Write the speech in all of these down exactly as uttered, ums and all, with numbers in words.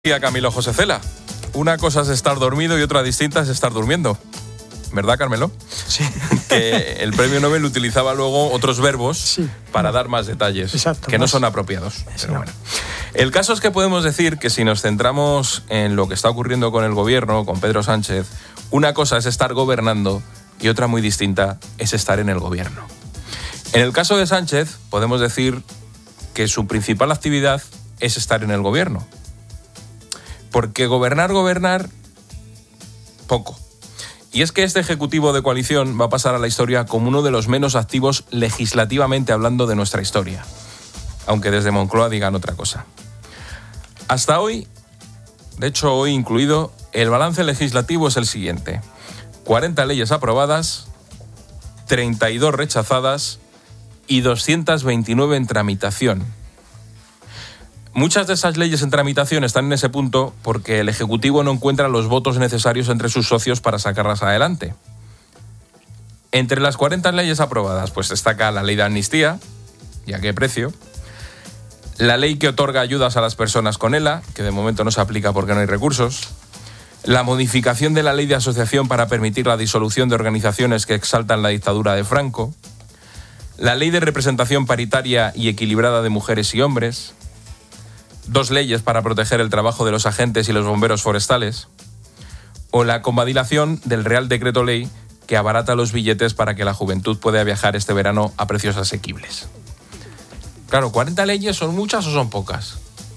Y a Camilo José Cela. Una cosa es estar dormido y otra distinta es estar durmiendo. ¿Verdad, Carmelo? Sí. Que el premio Nobel utilizaba luego otros verbos sí. para dar más detalles, Exacto, que más. no son apropiados. Sí, pero no. bueno. El caso es que podemos decir que si nos centramos en lo que está ocurriendo con el gobierno, con Pedro Sánchez, una cosa es estar gobernando y otra muy distinta es estar en el gobierno. En el caso de Sánchez, podemos decir que su principal actividad es estar en el gobierno. Porque gobernar, gobernar, poco. Y es que este ejecutivo de coalición va a pasar a la historia como uno de los menos activos legislativamente hablando de nuestra historia. Aunque desde Moncloa digan otra cosa. Hasta hoy, de hecho hoy incluido, el balance legislativo es el siguiente. cuarenta leyes aprobadas, treinta y dos rechazadas y doscientas veintinueve en tramitación. Muchas de esas leyes en tramitación están en ese punto porque el Ejecutivo no encuentra los votos necesarios entre sus socios para sacarlas adelante. Entre las cuarenta leyes aprobadas, pues destaca la ley de amnistía, ¿y a qué precio? La ley que otorga ayudas a las personas con E L A, que de momento no se aplica porque no hay recursos. La modificación de la ley de asociación para permitir la disolución de organizaciones que exaltan la dictadura de Franco. La ley de representación paritaria y equilibrada de mujeres y hombres. Dos leyes para proteger el trabajo de los agentes y los bomberos forestales, o la convalidación del Real Decreto Ley que abarata los billetes para que la juventud pueda viajar este verano a precios asequibles. Claro, ¿cuarenta leyes son muchas o son pocas?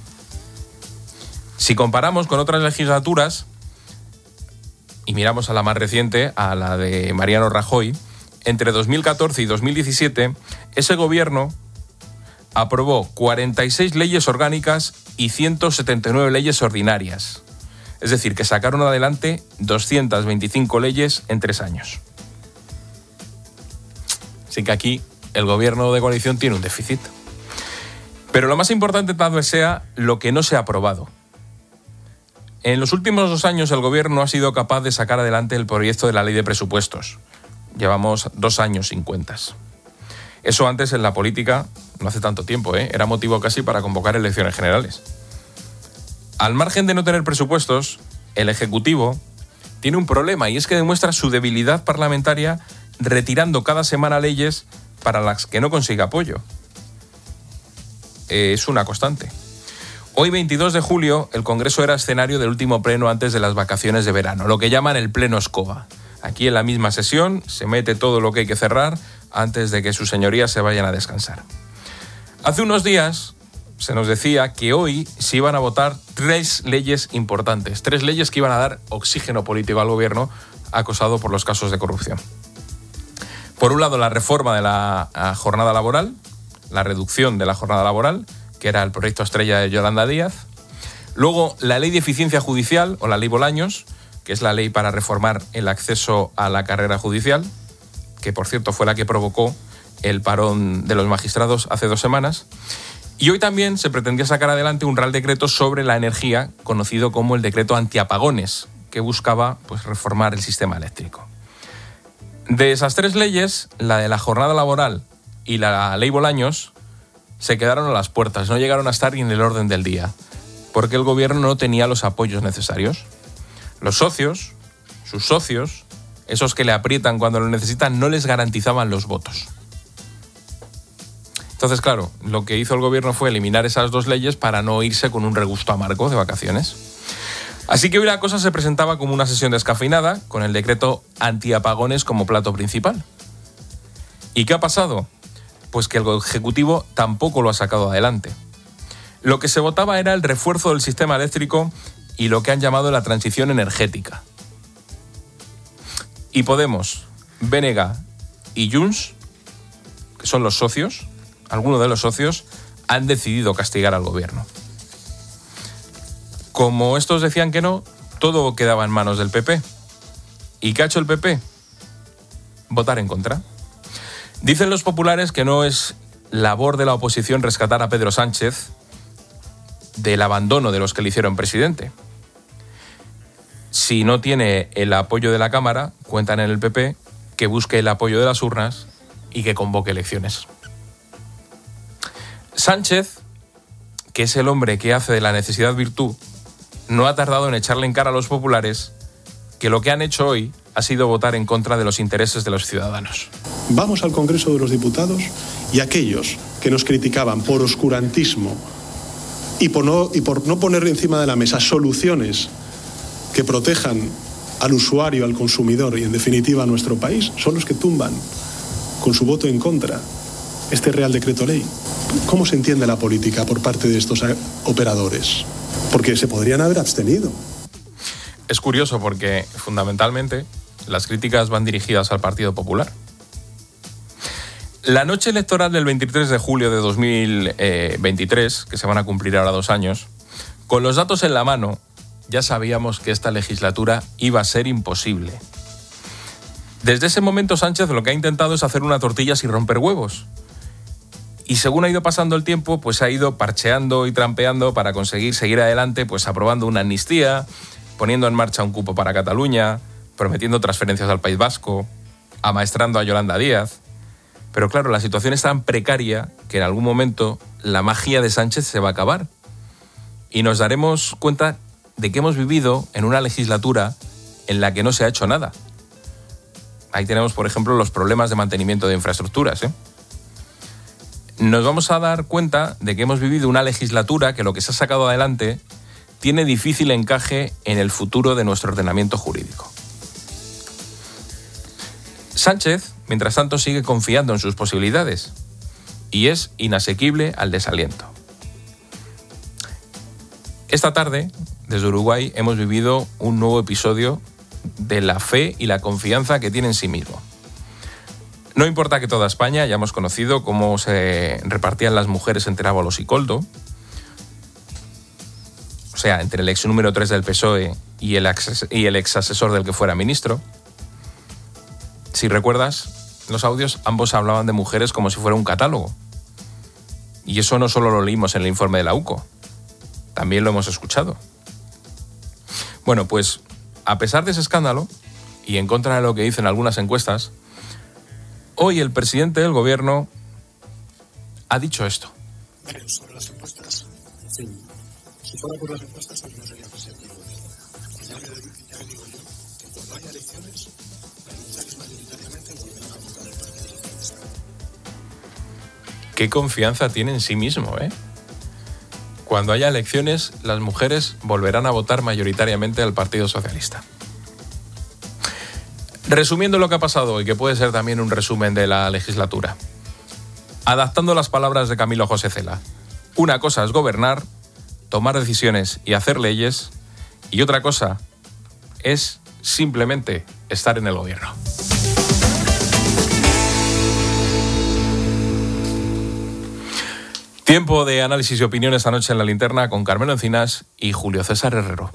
Si comparamos con otras legislaturas, y miramos a la más reciente, a la de Mariano Rajoy, entre dos mil catorce y dos mil diecisiete, ese gobierno aprobó cuarenta y seis leyes orgánicas y ciento setenta y nueve leyes ordinarias. Es decir, que sacaron adelante doscientas veinticinco leyes en tres años. Así que aquí el gobierno de coalición tiene un déficit. Pero lo más importante tal vez sea lo que no se ha aprobado. En los últimos dos años el gobierno no ha sido capaz de sacar adelante el proyecto de la ley de presupuestos. Llevamos dos años sin cuentas. Eso antes en la política, no hace tanto tiempo, ¿eh? Era motivo casi para convocar elecciones generales. Al margen de no tener presupuestos, el Ejecutivo tiene un problema y es que demuestra su debilidad parlamentaria retirando cada semana leyes para las que no consigue apoyo. Eh, es una constante. Hoy, veintidós de julio, el Congreso era escenario del último pleno antes de las vacaciones de verano, lo que llaman el pleno escoba. Aquí en la misma sesión se mete todo lo que hay que cerrar antes de que sus señorías se vayan a descansar. Hace unos días se nos decía que hoy se iban a votar tres leyes importantes, tres leyes que iban a dar oxígeno político al gobierno acosado por los casos de corrupción. Por un lado, la reforma de la jornada laboral, la reducción de la jornada laboral, que era el proyecto estrella de Yolanda Díaz. Luego, la ley de eficiencia judicial, o la ley Bolaños, que es la ley para reformar el acceso a la carrera judicial, que por cierto fue la que provocó el parón de los magistrados hace dos semanas. Y hoy también se pretendía sacar adelante un Real Decreto sobre la energía, conocido como el Decreto Antiapagones, que buscaba pues, reformar el sistema eléctrico. De esas tres leyes, la de la jornada laboral y la ley Bolaños se quedaron a las puertas, no llegaron a estar ni en el orden del día, porque el gobierno no tenía los apoyos necesarios. Los socios, sus socios, esos que le aprietan cuando lo necesitan, no les garantizaban los votos. Entonces, claro, lo que hizo el gobierno fue eliminar esas dos leyes para no irse con un regusto amargo de vacaciones. Así que hoy la cosa se presentaba como una sesión descafeinada, con el decreto antiapagones como plato principal. ¿Y qué ha pasado? Pues que el Ejecutivo tampoco lo ha sacado adelante. Lo que se votaba era el refuerzo del sistema eléctrico y lo que han llamado la transición energética. Y Podemos, B N G y Junts, que son los socios, algunos de los socios, han decidido castigar al gobierno. Como estos decían que no, todo quedaba en manos del P P. ¿Y qué ha hecho el P P? Votar en contra. Dicen los populares que no es labor de la oposición rescatar a Pedro Sánchez del abandono de los que le hicieron presidente. Si no tiene el apoyo de la Cámara, cuentan en el P P que busque el apoyo de las urnas y que convoque elecciones. Sánchez, que es el hombre que hace de la necesidad virtud, no ha tardado en echarle en cara a los populares que lo que han hecho hoy ha sido votar en contra de los intereses de los ciudadanos. Vamos al Congreso de los Diputados y aquellos que nos criticaban por oscurantismo y por no, y por no poner encima de la mesa soluciones que protejan al usuario, al consumidor y en definitiva a nuestro país, son los que tumban con su voto en contra este Real Decreto Ley. ¿Cómo se entiende la política por parte de estos operadores? Porque se podrían haber abstenido. Es curioso porque fundamentalmente las críticas van dirigidas al Partido Popular. La noche electoral del veintitrés de julio de dos mil veintitrés, que se van a cumplir ahora dos años, con los datos en la mano, ya sabíamos que esta legislatura iba a ser imposible. Desde ese momento Sánchez lo que ha intentado es hacer una tortilla sin romper huevos. Y según ha ido pasando el tiempo, pues ha ido parcheando y trampeando para conseguir seguir adelante, pues aprobando una amnistía, poniendo en marcha un cupo para Cataluña, prometiendo transferencias al País Vasco, amaestrando a Yolanda Díaz. Pero claro, la situación es tan precaria que en algún momento la magia de Sánchez se va a acabar. Y nos daremos cuenta de que hemos vivido en una legislatura en la que no se ha hecho nada. Ahí tenemos, por ejemplo, los problemas de mantenimiento de infraestructuras, ¿eh? Nos vamos a dar cuenta de que hemos vivido una legislatura que lo que se ha sacado adelante tiene difícil encaje en el futuro de nuestro ordenamiento jurídico. Sánchez, mientras tanto, sigue confiando en sus posibilidades y es inasequible al desaliento. Esta tarde, desde Uruguay, hemos vivido un nuevo episodio de la fe y la confianza que tiene en sí mismo. No importa que toda España hayamos conocido cómo se repartían las mujeres entre Ábalos y Koldo, o sea, entre el ex número tres del P S O E y el ex, y el ex asesor del que fuera ministro. Si recuerdas los audios, ambos hablaban de mujeres como si fuera un catálogo. Y eso no solo lo leímos en el informe de la U C O, también lo hemos escuchado. Bueno, pues a pesar de ese escándalo, y en contra de lo que dicen algunas encuestas, hoy el presidente del gobierno ha dicho esto. Pero sobre las encuestas, en fin, si fuera por las encuestas, hoy no sería presidente del gobierno. Ya le, ya le digo yo que cuando haya elecciones, las mujeres mayoritariamente volverán a votar el Partido Socialista. Qué confianza tiene en sí mismo, ¿eh? Cuando haya elecciones, las mujeres volverán a votar mayoritariamente al Partido Socialista. Resumiendo lo que ha pasado hoy, que puede ser también un resumen de la legislatura. Adaptando las palabras de Camilo José Cela. Una cosa es gobernar, tomar decisiones y hacer leyes, y otra cosa es simplemente estar en el gobierno. Tiempo de análisis y opinión esta noche en La Linterna con Carmelo Encinas y Julio César Herrero.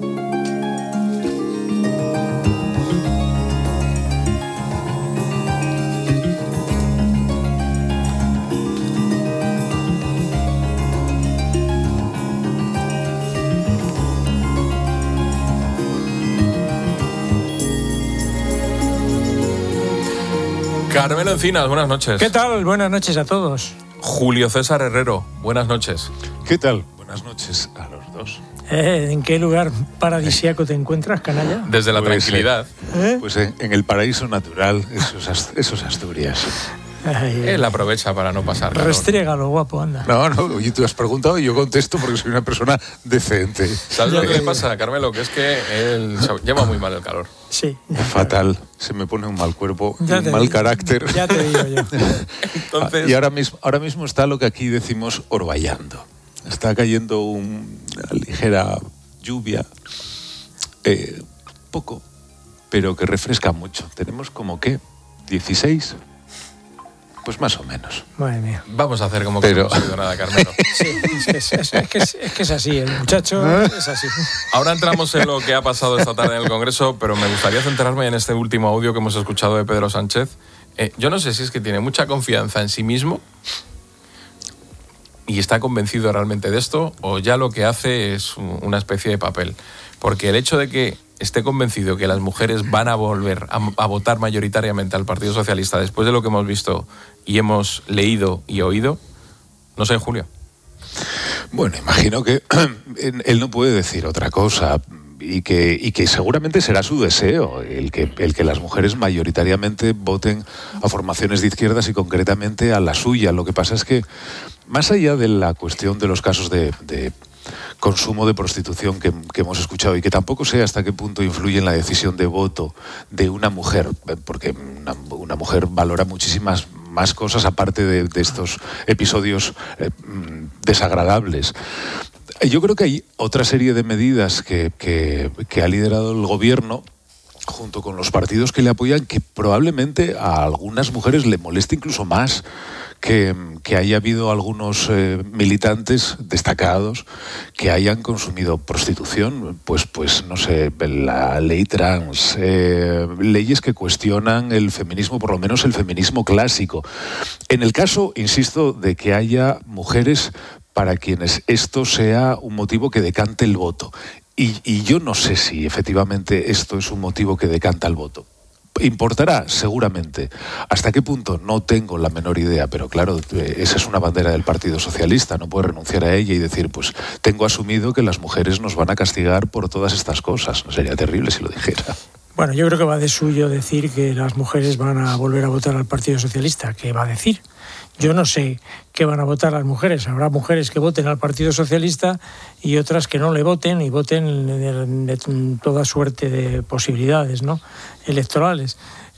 Carmelo Encinas, buenas noches. ¿Qué tal? Buenas noches a todos. Julio César Herrero, buenas noches. ¿Qué tal? Buenas noches a los dos. Eh, ¿En qué lugar paradisíaco te encuentras, canalla? Desde la Pues, tranquilidad. ¿Eh? Pues en, en el paraíso natural, esos, esos Asturias. Ay, Él aprovecha para no pasar calor. Restriégalo, guapo, anda. No, no, oye, tú has preguntado y yo contesto porque soy una persona decente. ¿Sabes lo que le pasa, Carmelo? Que es que él lleva muy mal el calor. Sí. Fatal. Se me pone un mal cuerpo, Ya un te mal digo. carácter. Ya te digo yo. Entonces, Y ahora mismo, ahora mismo está lo que aquí decimos orvallando. Está cayendo un- una ligera lluvia, eh, poco, pero que refresca mucho. Tenemos como que dieciséis, pues más o menos. Madre mía. vamos a hacer como que Pero- no hemos oído nada, Carmelo. Sí, es que es, es- es que es- es que es así, el muchacho es así. Ahora entramos en lo que ha pasado esta tarde en el Congreso, pero me gustaría centrarme en este último audio que hemos escuchado de Pedro Sánchez. Eh, yo no sé si es que tiene mucha confianza en sí mismo y está convencido realmente de esto, o ya lo que hace es un- una especie de papel. Porque el hecho de que esté convencido que las mujeres van a volver a, a votar mayoritariamente al Partido Socialista después de lo que hemos visto y hemos leído y oído, no sé, Julio. Bueno, imagino que él no puede decir otra cosa. Y que, y que seguramente será su deseo, el que, el que las mujeres mayoritariamente voten a formaciones de izquierdas y concretamente a la suya. Lo que pasa es que, más allá de la cuestión de los casos de, de consumo de prostitución que, que hemos escuchado y que tampoco sé hasta qué punto influye en la decisión de voto de una mujer, porque una, una mujer valora muchísimas más cosas aparte de, de estos episodios eh, desagradables. Yo creo que hay otra serie de medidas que, que, que ha liderado el gobierno junto con los partidos que le apoyan, que probablemente a algunas mujeres le moleste incluso más que, que haya habido algunos eh, militantes destacados que hayan consumido prostitución. Pues, pues no sé, la ley trans, eh, leyes que cuestionan el feminismo, por lo menos el feminismo clásico. En el caso, insisto, de que haya mujeres para quienes esto sea un motivo que decante el voto. Y, y yo no sé si efectivamente esto es un motivo que decanta el voto. Importará, seguramente. ¿Hasta qué punto? No tengo la menor idea, pero claro, esa es una bandera del Partido Socialista, no puede renunciar a ella y decir, pues tengo asumido que las mujeres nos van a castigar por todas estas cosas. No sería terrible si lo dijera. Bueno, yo creo que va de suyo decir que las mujeres van a volver a votar al Partido Socialista. ¿Qué va a decir? Yo no sé qué van a votar las mujeres. Habrá mujeres que voten al Partido Socialista y otras que no le voten y voten de, de toda suerte de posibilidades, ¿no?, electorales.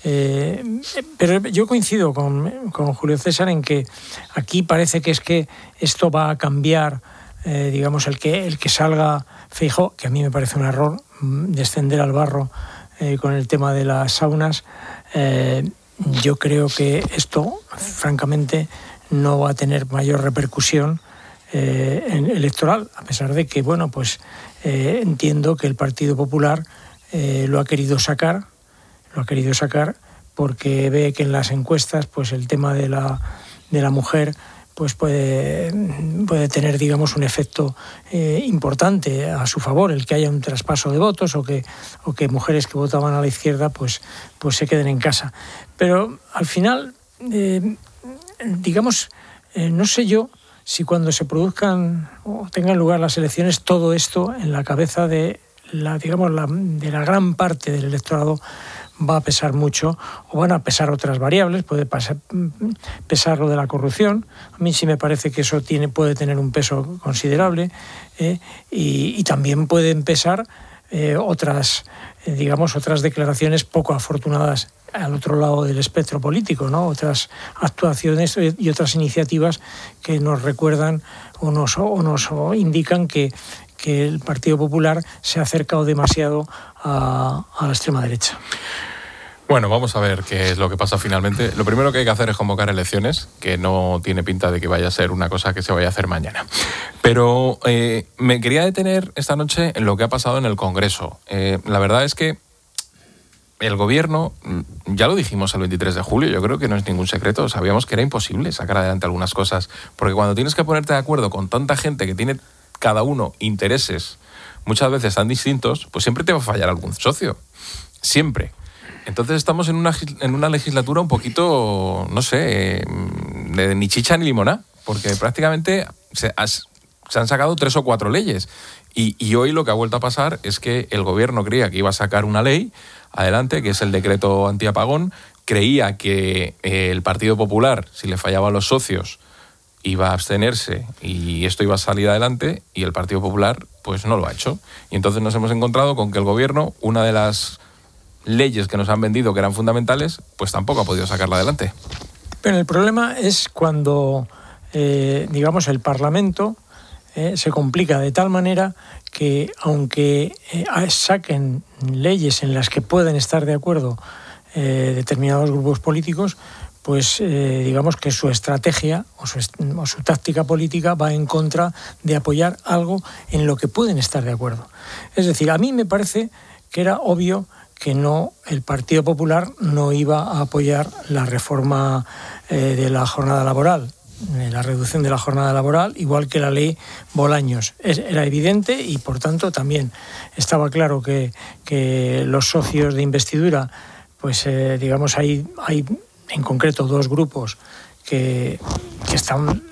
Eh, pero yo coincido con, con Julio César en que aquí parece que es que esto va a cambiar, eh, digamos, el que, el que salga Feijóo, que a mí me parece un error descender al barro eh, con el tema de las saunas. Eh, Yo creo que esto, francamente, no va a tener mayor repercusión eh, en electoral, a pesar de que, bueno, pues eh, entiendo que el Partido Popular eh, lo ha querido sacar, lo ha querido sacar porque ve que en las encuestas, pues el tema de la de la mujer, pues puede puede tener, digamos, un efecto eh, importante a su favor, el que haya un traspaso de votos o que o que mujeres que votaban a la izquierda pues pues se queden en casa. Pero al final, eh, digamos, eh, no sé yo si cuando se produzcan o tengan lugar las elecciones todo esto en la cabeza de la, digamos, la, de la gran parte del electorado va a pesar mucho, o van a pesar otras variables, puede pasar, pesar lo de la corrupción. A mí sí me parece que eso tiene, puede tener un peso considerable, eh, y, y también pueden pesar eh, otras, eh, digamos, otras declaraciones poco afortunadas al otro lado del espectro político, ¿no? Otras actuaciones y otras iniciativas que nos recuerdan o nos, o nos indican que, que el Partido Popular se ha acercado demasiado a, a la extrema derecha. Bueno, vamos a ver qué es lo que pasa finalmente. Lo primero que hay que hacer es convocar elecciones, que no tiene pinta de que vaya a ser una cosa que se vaya a hacer mañana. Pero eh, me quería detener esta noche en lo que ha pasado en el Congreso. Eh, la verdad es que el gobierno, ya lo dijimos el veintitrés de julio, yo creo que no es ningún secreto, sabíamos que era imposible sacar adelante algunas cosas, porque cuando tienes que ponerte de acuerdo con tanta gente que tiene cada uno intereses muchas veces tan distintos, pues siempre te va a fallar algún socio, siempre. Entonces estamos en una, en una legislatura un poquito, no sé, de ni chicha ni limoná, porque prácticamente se, has, se han sacado tres o cuatro leyes. Y, y hoy lo que ha vuelto a pasar es que el gobierno creía que iba a sacar una ley adelante, que es el decreto antiapagón, creía que eh, el Partido Popular, si le fallaba a los socios, iba a abstenerse y esto iba a salir adelante, y el Partido Popular pues no lo ha hecho. Y entonces nos hemos encontrado con que el gobierno, una de las leyes que nos han vendido que eran fundamentales, pues tampoco ha podido sacarla adelante. Pero el problema es cuando, eh, digamos, el Parlamento eh, se complica de tal manera que, aunque eh, saquen leyes en las que pueden estar de acuerdo eh, determinados grupos políticos, pues eh, digamos que su estrategia o su, o su táctica política va en contra de apoyar algo en lo que pueden estar de acuerdo. Es decir, a mí me parece que era obvio que no, el Partido Popular no iba a apoyar la reforma eh, de la jornada laboral, eh, la reducción de la jornada laboral, igual que la ley Bolaños. Es, era evidente y, por tanto, también estaba claro que, que los socios de investidura, pues eh, digamos, hay, hay en concreto dos grupos que, que están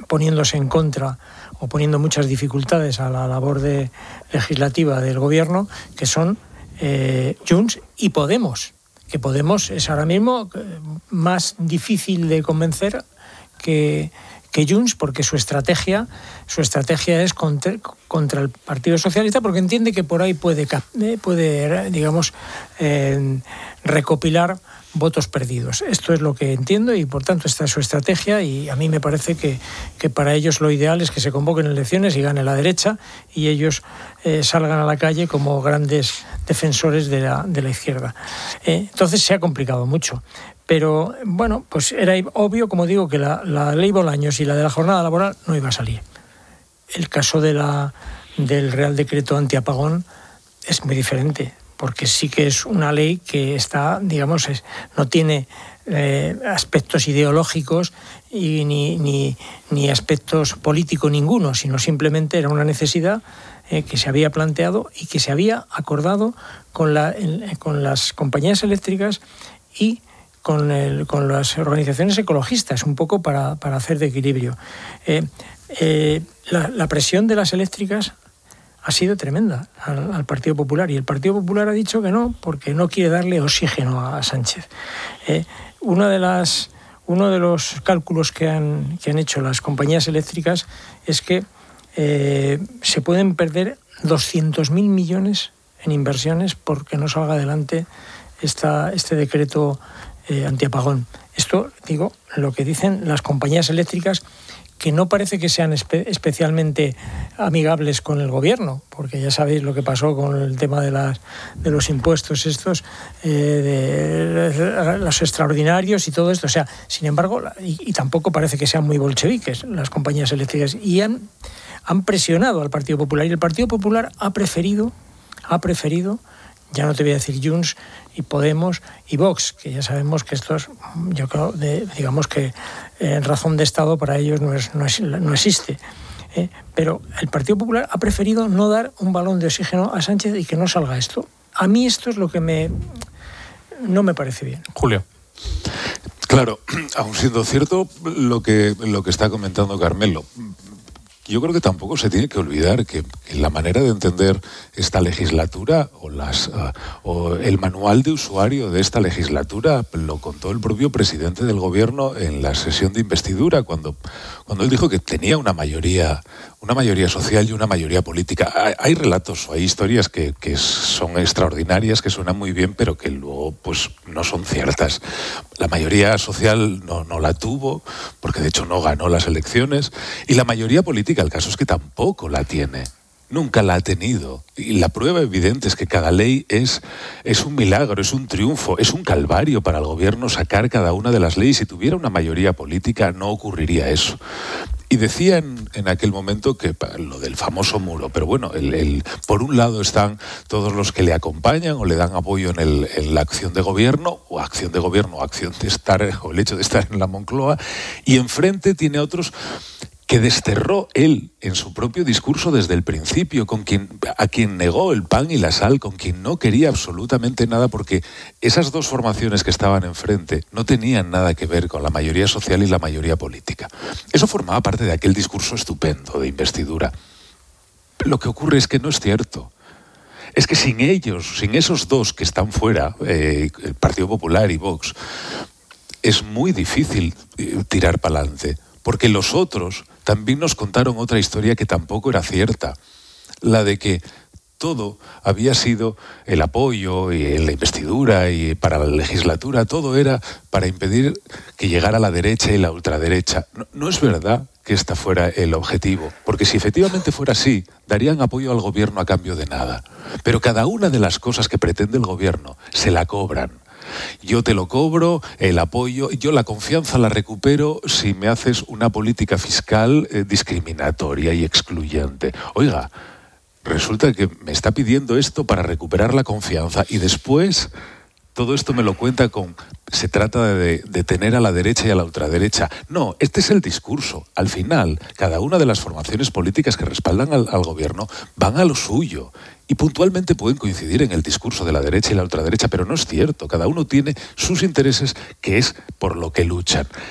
poniéndose en contra o poniendo muchas dificultades a la labor de, legislativa del gobierno, que son eh, Junts y Podemos, que Podemos es ahora mismo más difícil de convencer que, que Junts, porque su estrategia, su estrategia es contra, contra el Partido Socialista, porque entiende que por ahí puede, puede digamos, eh, recopilar votos perdidos. Esto es lo que entiendo y, por tanto, esta es su estrategia, y a mí me parece que, que para ellos lo ideal es que se convoquen elecciones y gane la derecha y ellos eh, salgan a la calle como grandes defensores de la, de la izquierda. Eh, entonces se ha complicado mucho. Pero, bueno, pues era obvio, como digo, que la, la ley Bolaños y la de la jornada laboral no iba a salir. El caso de la, del Real Decreto antiapagón es muy diferente, porque sí que es una ley que está, digamos, es, no tiene eh, aspectos ideológicos y ni, ni, ni aspectos políticos ninguno, sino simplemente era una necesidad eh, que se había planteado y que se había acordado con, la, en, con las compañías eléctricas y con, el, con las organizaciones ecologistas, un poco para, para hacer de equilibrio. Eh, eh, la, la presión de las eléctricas ha sido tremenda al, al Partido Popular, y el Partido Popular ha dicho que no, porque no quiere darle oxígeno a Sánchez. Eh, una de las, uno de los cálculos que han, que han hecho las compañías eléctricas es que eh, se pueden perder doscientos mil millones en inversiones porque no salga adelante esta, este decreto eh, antiapagón. Esto, digo, lo que dicen las compañías eléctricas, que no parece que sean espe- especialmente amigables con el gobierno, porque ya sabéis lo que pasó con el tema de, las, de los impuestos estos, eh, de los extraordinarios y todo esto. O sea, sin embargo, y, y tampoco parece que sean muy bolcheviques las compañías eléctricas, y han, han presionado al Partido Popular, y el Partido Popular ha preferido, ha preferido, ya no te voy a decir Junts y Podemos y Vox, que ya sabemos que estos, yo creo, de, digamos que en razón de Estado para ellos no, es, no, es, no existe. ¿eh? Pero el Partido Popular ha preferido no dar un balón de oxígeno a Sánchez y que no salga esto. A mí esto es lo que me no me parece bien. Julio. Claro, aun siendo cierto lo que, lo que está comentando Carmelo, yo creo que tampoco se tiene que olvidar que, que la manera de entender esta legislatura o, las, uh, o el manual de usuario de esta legislatura lo contó el propio presidente del gobierno en la sesión de investidura, cuando, cuando él dijo que tenía una mayoría, una mayoría social y una mayoría política. Hay, hay relatos o hay historias que, que son extraordinarias, que suenan muy bien, pero que luego pues no son ciertas. La mayoría social no, no la tuvo, porque de hecho no ganó las elecciones, y la mayoría política, el caso es que tampoco la tiene. Nunca la ha tenido. Y la prueba evidente es que cada ley es, es un milagro, es un triunfo, es un calvario para el gobierno sacar cada una de las leyes. Si tuviera una mayoría política no ocurriría eso. Y decía en, en aquel momento que lo del famoso muro, pero bueno, el, el, por un lado están todos los que le acompañan o le dan apoyo en, el, en la acción de gobierno, o acción de gobierno, o acción de estar, o el hecho de estar en la Moncloa, y enfrente tiene otros que desterró él en su propio discurso desde el principio, con quien, a quien negó el pan y la sal, con quien no quería absolutamente nada, porque esas dos formaciones que estaban enfrente no tenían nada que ver con la mayoría social y la mayoría política. Eso formaba parte de aquel discurso estupendo de investidura. Lo que ocurre es que no es cierto. Es que sin ellos, sin esos dos que están fuera, eh, el Partido Popular y Vox, es muy difícil eh, tirar para adelante. Porque los otros también nos contaron otra historia que tampoco era cierta, la de que todo había sido el apoyo y en la investidura y para la legislatura, todo era para impedir que llegara la derecha y la ultraderecha. No, no es verdad que este fuera el objetivo, porque si efectivamente fuera así, darían apoyo al gobierno a cambio de nada. Pero cada una de las cosas que pretende el gobierno se la cobran. Yo te lo cobro, el apoyo, yo la confianza la recupero si me haces una política fiscal eh, discriminatoria y excluyente. Oiga, resulta que me está pidiendo esto para recuperar la confianza y después todo esto me lo cuenta con, se trata de, de tener a la derecha y a la ultraderecha. No, este es el discurso. Al final, cada una de las formaciones políticas que respaldan al, al gobierno van a lo suyo. Y puntualmente pueden coincidir en el discurso de la derecha y la ultraderecha, pero no es cierto. Cada uno tiene sus intereses, que es por lo que luchan.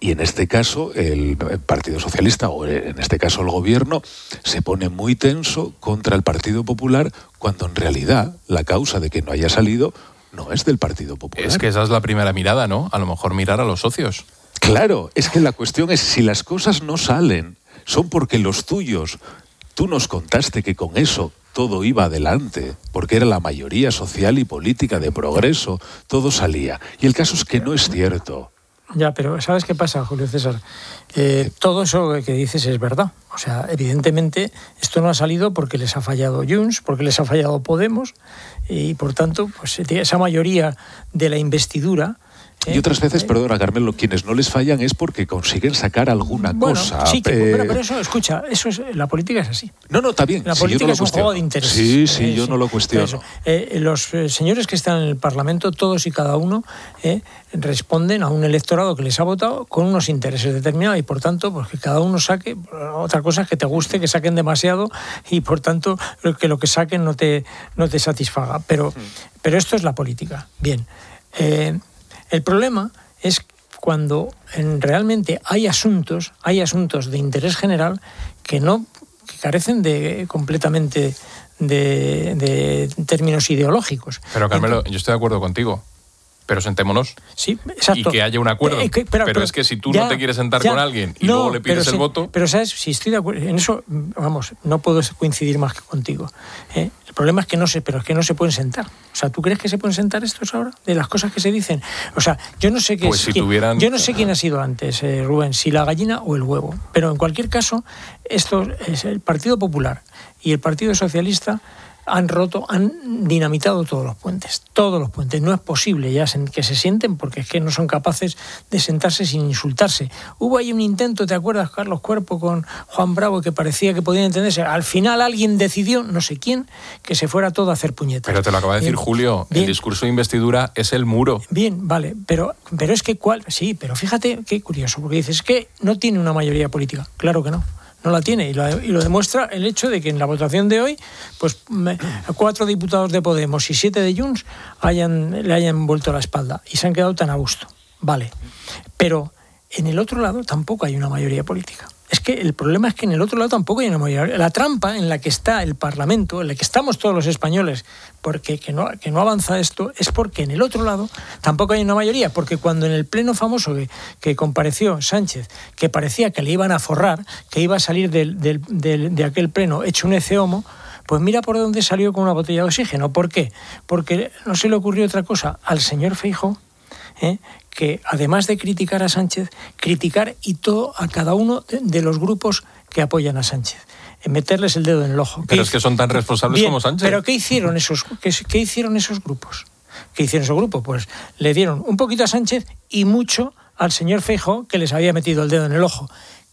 Y en este caso, el Partido Socialista, o en este caso el Gobierno, se pone muy tenso contra el Partido Popular, cuando en realidad la causa de que no haya salido no es del Partido Popular. Es que esa es la primera mirada, ¿no? A lo mejor mirar a los socios. Claro, es que la cuestión es, si las cosas no salen, son porque los tuyos, tú nos contaste que con eso todo iba adelante, porque era la mayoría social y política de progreso, todo salía. Y el caso es que no es cierto. Ya, pero ¿sabes qué pasa, Julio César? Eh, todo eso que dices es verdad. O sea, evidentemente esto no ha salido porque les ha fallado Junts, porque les ha fallado Podemos, y por tanto, pues esa mayoría de la investidura... Y otras veces, eh, perdona, Carmelo, quienes no les fallan es porque consiguen sacar alguna bueno, cosa. Sí, que, eh... pero, pero eso, escucha, eso es, la política es así. No, no, está bien. La sí, política yo no es un juego de intereses. Sí, sí, eh, yo sí. no lo cuestiono. Eh, los eh, señores que están en el Parlamento, todos y cada uno, eh, responden a un electorado que les ha votado con unos intereses determinados y, por tanto, pues que cada uno saque. Otra cosa es que te guste, que saquen demasiado y, por tanto, que lo que saquen no te, no te satisfaga. Pero, pero esto es la política. Bien. Eh, el problema es cuando en, realmente hay asuntos, hay asuntos de interés general que no que carecen de completamente de, de términos ideológicos. Pero Carmelo, Entonces, yo estoy de acuerdo contigo. Pero sentémonos. Sí, exacto. Y que haya un acuerdo. Eh, que, pero, pero, pero es que si tú ya, no te quieres sentar ya, con alguien y no, luego le pides el si, voto... Pero, ¿sabes? Si estoy de acuerdo... En eso, vamos, no puedo coincidir más que contigo. ¿eh? El problema es que no se... Pero es que no se pueden sentar. O sea, ¿tú crees que se pueden sentar estos ahora? De las cosas que se dicen. O sea, yo no sé qué pues es... Si quién, tuvieran... Yo no sé quién ha sido antes, eh, Rubén, si la gallina o el huevo. Pero en cualquier caso, esto es el Partido Popular y el Partido Socialista... han roto, han dinamitado todos los puentes, todos los puentes. No es posible ya que se sienten porque es que no son capaces de sentarse sin insultarse. Hubo ahí un intento, ¿te acuerdas, Carlos Cuerpo, con Juan Bravo, que parecía que podían entenderse? Al final alguien decidió, no sé quién, que se fuera todo a hacer puñetas. Pero te lo acaba de decir, bien, Julio, bien. El discurso de investidura es el muro. Bien, vale, pero, pero es que cuál, sí, pero fíjate qué curioso, porque dices que no tiene una mayoría política. Claro que no. No la tiene, y lo, y lo demuestra el hecho de que en la votación de hoy, pues me, cuatro diputados de Podemos y siete de Junts hayan, le hayan vuelto la espalda y se han quedado tan a gusto. Vale, pero en el otro lado tampoco hay una mayoría política. Es que el problema es que en el otro lado tampoco hay una mayoría. La trampa en la que está el Parlamento, en la que estamos todos los españoles, porque que no, que no avanza esto, es porque en el otro lado tampoco hay una mayoría. Porque cuando en el pleno famoso que, que compareció Sánchez, que parecía que le iban a forrar, que iba a salir del, del, del, de aquel pleno hecho un ece homo, pues mira por dónde salió con una botella de oxígeno. ¿Por qué? Porque no se le ocurrió otra cosa al señor Feijóo, ¿eh? que además de criticar a Sánchez, criticar y todo a cada uno de, de los grupos que apoyan a Sánchez, en meterles el dedo en el ojo. Pero es que son tan responsables Bien, como Sánchez. Pero ¿qué hicieron esos, qué, qué hicieron esos grupos? ¿Qué hicieron esos grupos? Pues le dieron un poquito a Sánchez y mucho al señor Feijóo, que les había metido el dedo en el ojo.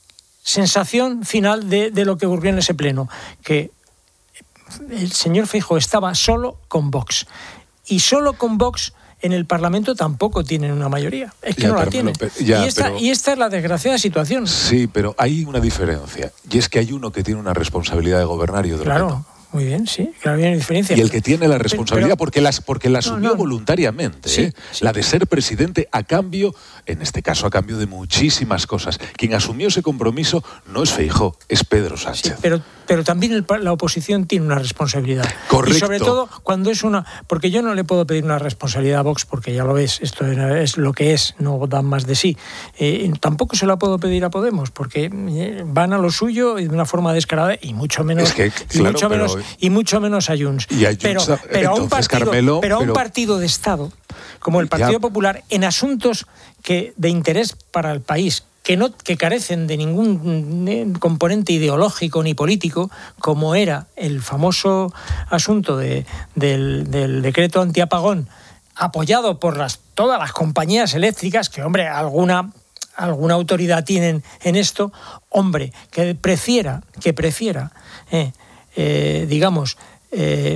Sensación final de, de lo que ocurrió en ese pleno, que el señor Feijóo estaba solo con Vox. Y solo con Vox en el Parlamento tampoco tienen una mayoría. Es que ya, no la tienen. Pero, ya, y, esta, pero, y esta es la desgraciada situación. Sí, pero hay una diferencia. Y es que hay uno que tiene una responsabilidad de gobernar y otro claro. que no. Muy bien, sí, claro, hay una diferencia. Y el que tiene la responsabilidad, pero, porque, las, porque la asumió no, no, voluntariamente, sí, ¿eh? sí. La de ser presidente a cambio, en este caso a cambio de muchísimas cosas. Quien asumió ese compromiso no es Feijóo, es Pedro Sánchez. Sí, pero, pero también el, la oposición tiene una responsabilidad. Correcto. Y sobre todo cuando es una... Porque yo no le puedo pedir una responsabilidad a Vox, porque ya lo ves, esto es lo que es, no dan más de sí. Eh, tampoco se la puedo pedir a Podemos, porque van a lo suyo y de una forma descarada, y mucho menos... Es que, y claro, mucho pero... menos y mucho menos a Junts. Y a Junts pero, pero, a un partido, Carmelo, pero a un pero... partido de Estado como el Partido ya. Popular, en asuntos que de interés para el país, que no que carecen de ningún componente ideológico ni político, como era el famoso asunto de, del, del decreto antiapagón, apoyado por las, todas las compañías eléctricas, que, hombre, alguna... alguna autoridad tienen en esto, hombre, que prefiera, que prefiera, eh, eh, digamos, eh,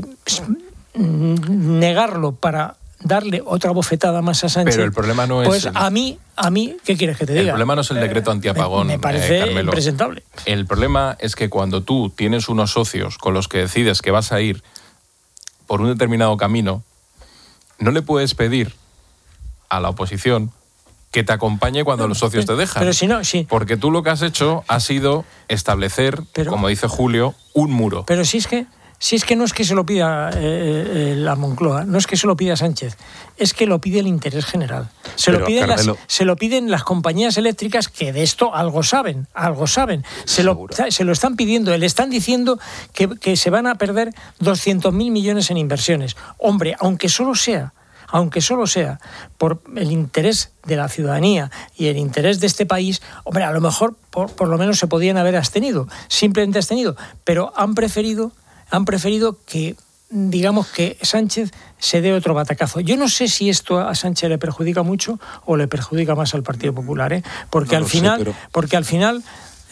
negarlo para darle otra bofetada más a Sánchez. Pero el problema no es... Pues a mí, a mí, ¿qué quieres que te diga? El problema no es el decreto antiapagón, Me, me parece eh, Carmelo. impresentable. El problema es que cuando tú tienes unos socios con los que decides que vas a ir por un determinado camino, no le puedes pedir a la oposición que te acompañe cuando los socios te dejan. Pero si no, sí. Porque tú lo que has hecho ha sido establecer, pero, como dice Julio, un muro. Pero si es que, si es que no es que se lo pida eh, eh, la Moncloa, no es que se lo pida Sánchez, es que lo pide el interés general. Se, lo piden, las, se lo piden las compañías eléctricas que de esto algo saben, algo saben. Se lo, se lo están pidiendo, le están diciendo que, que se van a perder doscientos mil millones en inversiones. Hombre, aunque solo sea... aunque solo sea por el interés de la ciudadanía y el interés de este país, hombre, a lo mejor por, por lo menos se podían haber abstenido, simplemente abstenido, pero han preferido, han preferido que, digamos, que Sánchez se dé otro batacazo. Yo no sé si esto a Sánchez le perjudica mucho o le perjudica más al Partido Popular, ¿eh? Porque, no al final, sé, pero... porque al final...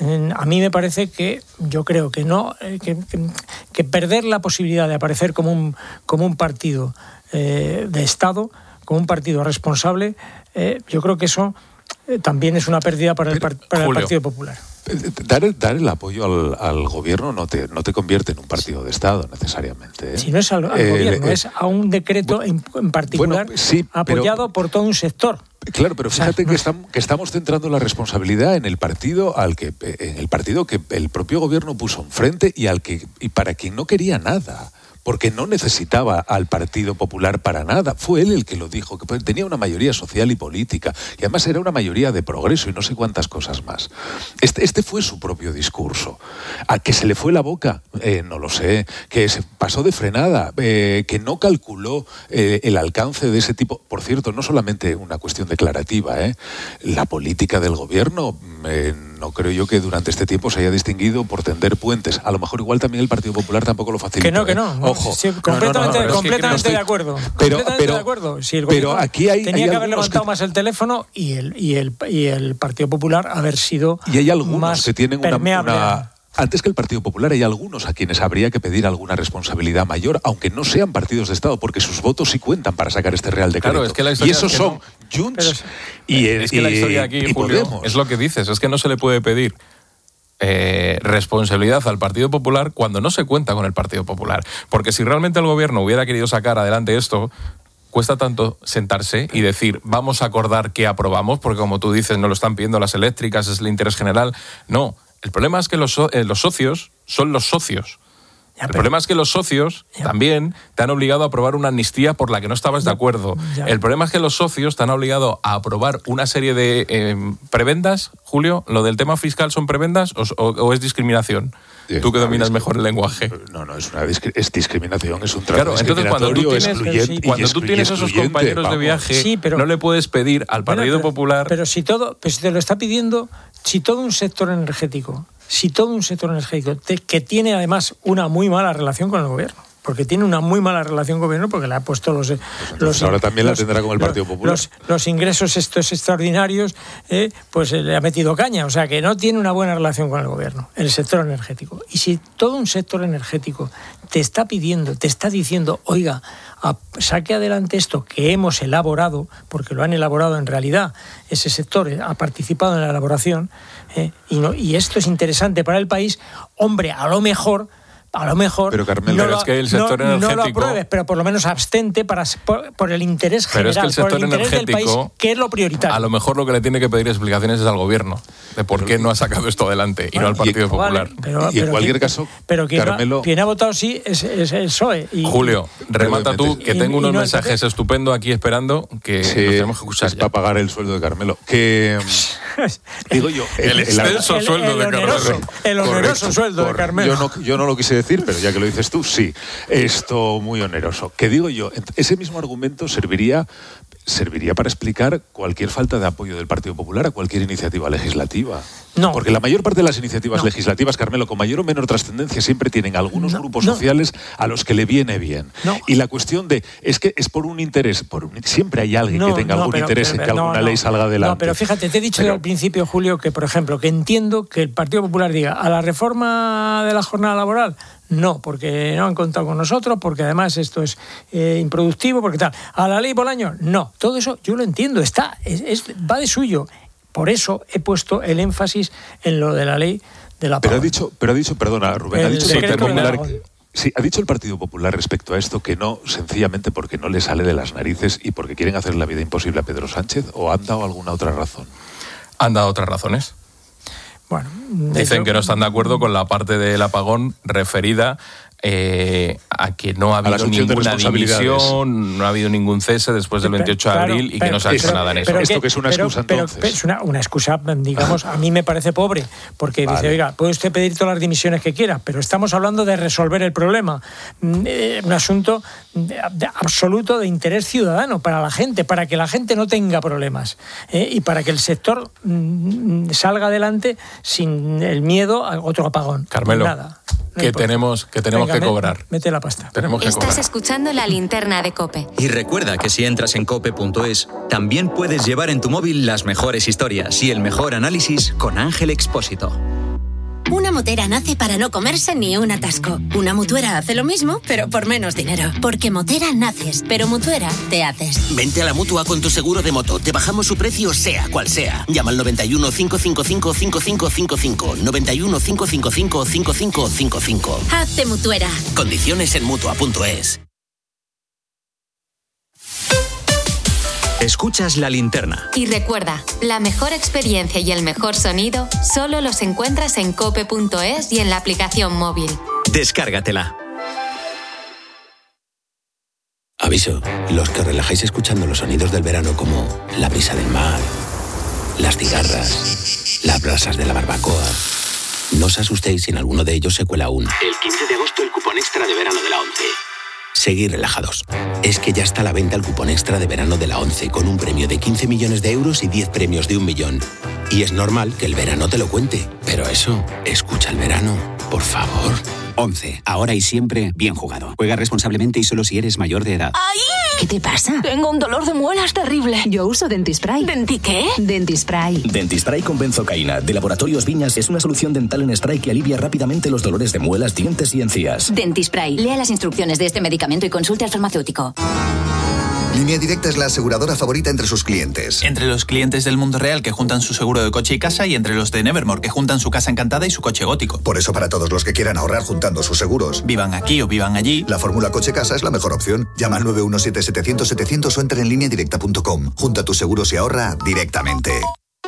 A mí me parece que, yo creo que no, que, que, que perder la posibilidad de aparecer como un, como un partido eh, de Estado, como un partido responsable, eh, yo creo que eso eh, también es una pérdida para, el, para el Partido Popular. Dar el, dar el apoyo al, al gobierno no te, no te convierte en un partido de Estado necesariamente, ¿eh? Si no es al, al eh, gobierno, eh, es a un decreto bueno, en, en particular bueno, sí, apoyado pero, por todo un sector. Claro, pero fíjate que estamos, que estamos centrando la responsabilidad en el partido al que en el partido que el propio gobierno puso enfrente y al que y para quien no quería nada. Porque no necesitaba al Partido Popular para nada. Fue él el que lo dijo, que tenía una mayoría social y política, y además era una mayoría de progreso y no sé cuántas cosas más. Este, este fue su propio discurso. ¿A que se le fue la boca? Eh, no lo sé. Que se pasó de frenada, eh, que no calculó eh, el alcance de ese tipo. Por cierto, no solamente una cuestión declarativa, ¿eh? La política del gobierno... Eh, no creo yo que durante este tiempo se haya distinguido por tender puentes. A lo mejor igual también el Partido Popular tampoco lo facilita. Que no, que no. ¿eh? Ojo. Sí, completamente no, no, no, completamente estoy... de acuerdo. Pero, completamente pero, de acuerdo. Si el pero aquí hay, tenía hay que haber levantado que... más el teléfono y el, y, el, y el Partido Popular haber sido y hay algunos más que tienen una... permeable. una... Antes que el Partido Popular hay algunos a quienes habría que pedir alguna responsabilidad mayor, aunque no sean partidos de Estado, porque sus votos sí cuentan para sacar este Real Decreto. Claro, es que la y esos es que son no. Junts es, y, es que la historia aquí, y Julio, Podemos. Es lo que dices, es que no se le puede pedir eh, responsabilidad al Partido Popular cuando no se cuenta con el Partido Popular. Porque si realmente el gobierno hubiera querido sacar adelante esto, cuesta tanto sentarse y decir, vamos a acordar qué aprobamos, porque como tú dices, no lo están pidiendo las eléctricas, es el interés general. No, el problema es que los, eh, los socios son los socios. Ya, el pero, problema es que los socios ya. también te han obligado a aprobar una amnistía por la que no estabas de acuerdo. Ya. El problema es que los socios te han obligado a aprobar una serie de eh, prebendas. Julio, ¿lo del tema fiscal son prebendas o, o, o es discriminación? Es Tú que dominas mejor el lenguaje. No, no, es una discri- es discriminación, es un trato claro, entonces cuando tú tienes, excluyente, sí, cuando tú tienes esos compañeros vamos. de viaje, sí, pero, no le puedes pedir al Partido bueno, pero, Popular... Pero si todo, pues si te lo está pidiendo, si todo un sector energético, si todo un sector energético te, que tiene además una muy mala relación con el gobierno, porque tiene una muy mala relación con el gobierno porque le ha puesto los... Pues los ahora también los, la tendrá con el Partido los, Popular. Los, los ingresos estos extraordinarios, eh, pues le ha metido caña, o sea que no tiene una buena relación con el gobierno, el sector energético. Y si todo un sector energético te está pidiendo, te está diciendo, oiga, a, saque adelante esto que hemos elaborado, porque lo han elaborado en realidad, ese sector ha participado en la elaboración, eh, y, no, y esto es interesante para el país, hombre, a lo mejor... A lo mejor pero, Carmelo, no, pero lo, es que el sector no, energético, no lo apruebes, pero por lo menos abstente para, por, por el interés general, pero es que el sector por el interés del país, que es lo prioritario. A lo mejor lo que le tiene que pedir explicaciones es al gobierno de por qué no ha sacado esto adelante y bueno, no al Partido y, Popular. Vale, pero, y en pero cualquier quien, caso, pero quien, Carmelo... ha, quien ha votado sí es, es el P S O E. Y, Julio, remata tú, que tengo y, unos y no, mensajes entonces... estupendos aquí esperando que sí, los tenemos que escuchar es para pagar el sueldo de Carmelo. Que... Digo yo... El, el extenso el, sueldo el, de oneroso, Carmelo. El oneroso correcto, sueldo correcto. de Carmelo. Yo no, yo no lo quise decir, pero ya que lo dices tú, sí. Esto muy oneroso. Que digo yo, ese mismo argumento serviría... serviría para explicar cualquier falta de apoyo del Partido Popular a cualquier iniciativa legislativa. No. Porque la mayor parte de las iniciativas no. legislativas, Carmelo, con mayor o menor trascendencia, siempre tienen algunos no, grupos no. sociales a los que le viene bien. No. Y la cuestión de, es que es por un interés, por un, siempre hay alguien no, que tenga no, algún pero, interés pero, en que no, alguna no. ley salga adelante. No, pero fíjate, te he dicho pero, al principio, Julio, que, por ejemplo, que entiendo que el Partido Popular diga, a la reforma de la jornada laboral, no, porque no han contado con nosotros, porque además esto es eh, improductivo, porque tal. A la ley Bolaños, no. Todo eso yo lo entiendo, está, es, es, va de suyo. Por eso he puesto el énfasis en lo de la ley de la Pero ha dicho, pero ha dicho, perdona, Rubén, el ha dicho que el Partido Popular... Sí, ha dicho el Partido Popular respecto a esto que no, sencillamente porque no le sale de las narices y porque quieren hacer la vida imposible a Pedro Sánchez, ¿o han dado alguna otra razón? Han dado otras razones. Bueno, dicen eso, que no están de acuerdo con la parte del apagón referida eh, a que no ha habido ninguna dimisión, no ha habido ningún cese después del veintiocho de claro, abril y pero, que no se ha hecho pero, nada en eso. Pero, ¿Esto que es una excusa pero, entonces? Pero es una, una excusa, digamos, a mí me parece pobre, porque vale. dice, oiga, puede usted pedir todas las dimisiones que quiera, pero estamos hablando de resolver el problema. Eh, un asunto de, de absoluto de interés ciudadano para la gente, para que la gente no tenga problemas eh, y para que el sector mm, salga adelante sin el miedo a otro apagón. Carmelo, nada. No que, tenemos, que tenemos Venga, que cobrar. Mete la pasta. Tenemos que Estás cobrar. escuchando La Linterna de COPE. Y recuerda que si entras en cope punto es, también puedes llevar en tu móvil las mejores historias y el mejor análisis con Ángel Expósito. Una motera nace para no comerse ni un atasco. Una mutuera hace lo mismo, pero por menos dinero. Porque motera naces, pero mutuera te haces. Vente a la Mutua con tu seguro de moto. Te bajamos su precio sea cual sea. Llama al noventa y uno, cinco cinco cinco, cinco cinco cinco cinco. noventa y uno, cinco cinco cinco, cinco cinco cinco cinco. Hazte mutuera. Condiciones en mutua punto es. Escuchas La Linterna. Y recuerda, la mejor experiencia y el mejor sonido solo los encuentras en cope punto es y en la aplicación móvil. Descárgatela. Aviso, los que os relajáis escuchando los sonidos del verano como la brisa del mar, las cigarras, las brasas de la barbacoa, no os asustéis si en alguno de ellos se cuela un... El quince de agosto el cupón extra de verano de la ONCE. Seguid relajados. Es que ya está a la venta el cupón extra de verano de la ONCE con un premio de quince millones de euros y diez premios de un millón. Y es normal que el verano te lo cuente. Pero eso, escucha el verano, por favor. ONCE, ahora y siempre, bien jugado. Juega responsablemente y solo si eres mayor de edad. ¡Ay! ¿Qué te pasa? Tengo un dolor de muelas terrible. Yo uso Dentispray. ¿Denti qué? Dentispray. Dentispray con benzocaína, de Laboratorios Viñas, es una solución dental en spray que alivia rápidamente los dolores de muelas, dientes y encías. Dentispray. Lea las instrucciones de este medicamento y consulte al farmacéutico. Línea Directa es la aseguradora favorita entre sus clientes. Entre los clientes del mundo real que juntan su seguro de coche y casa y entre los de Nevermore que juntan su casa encantada y su coche gótico. Por eso para todos los que quieran ahorrar juntando sus seguros, vivan aquí o vivan allí, la fórmula coche-casa es la mejor opción. Llama al nueve uno siete, setecientos, setecientos o entra en línea directa punto com. Junta tus seguros y ahorra directamente.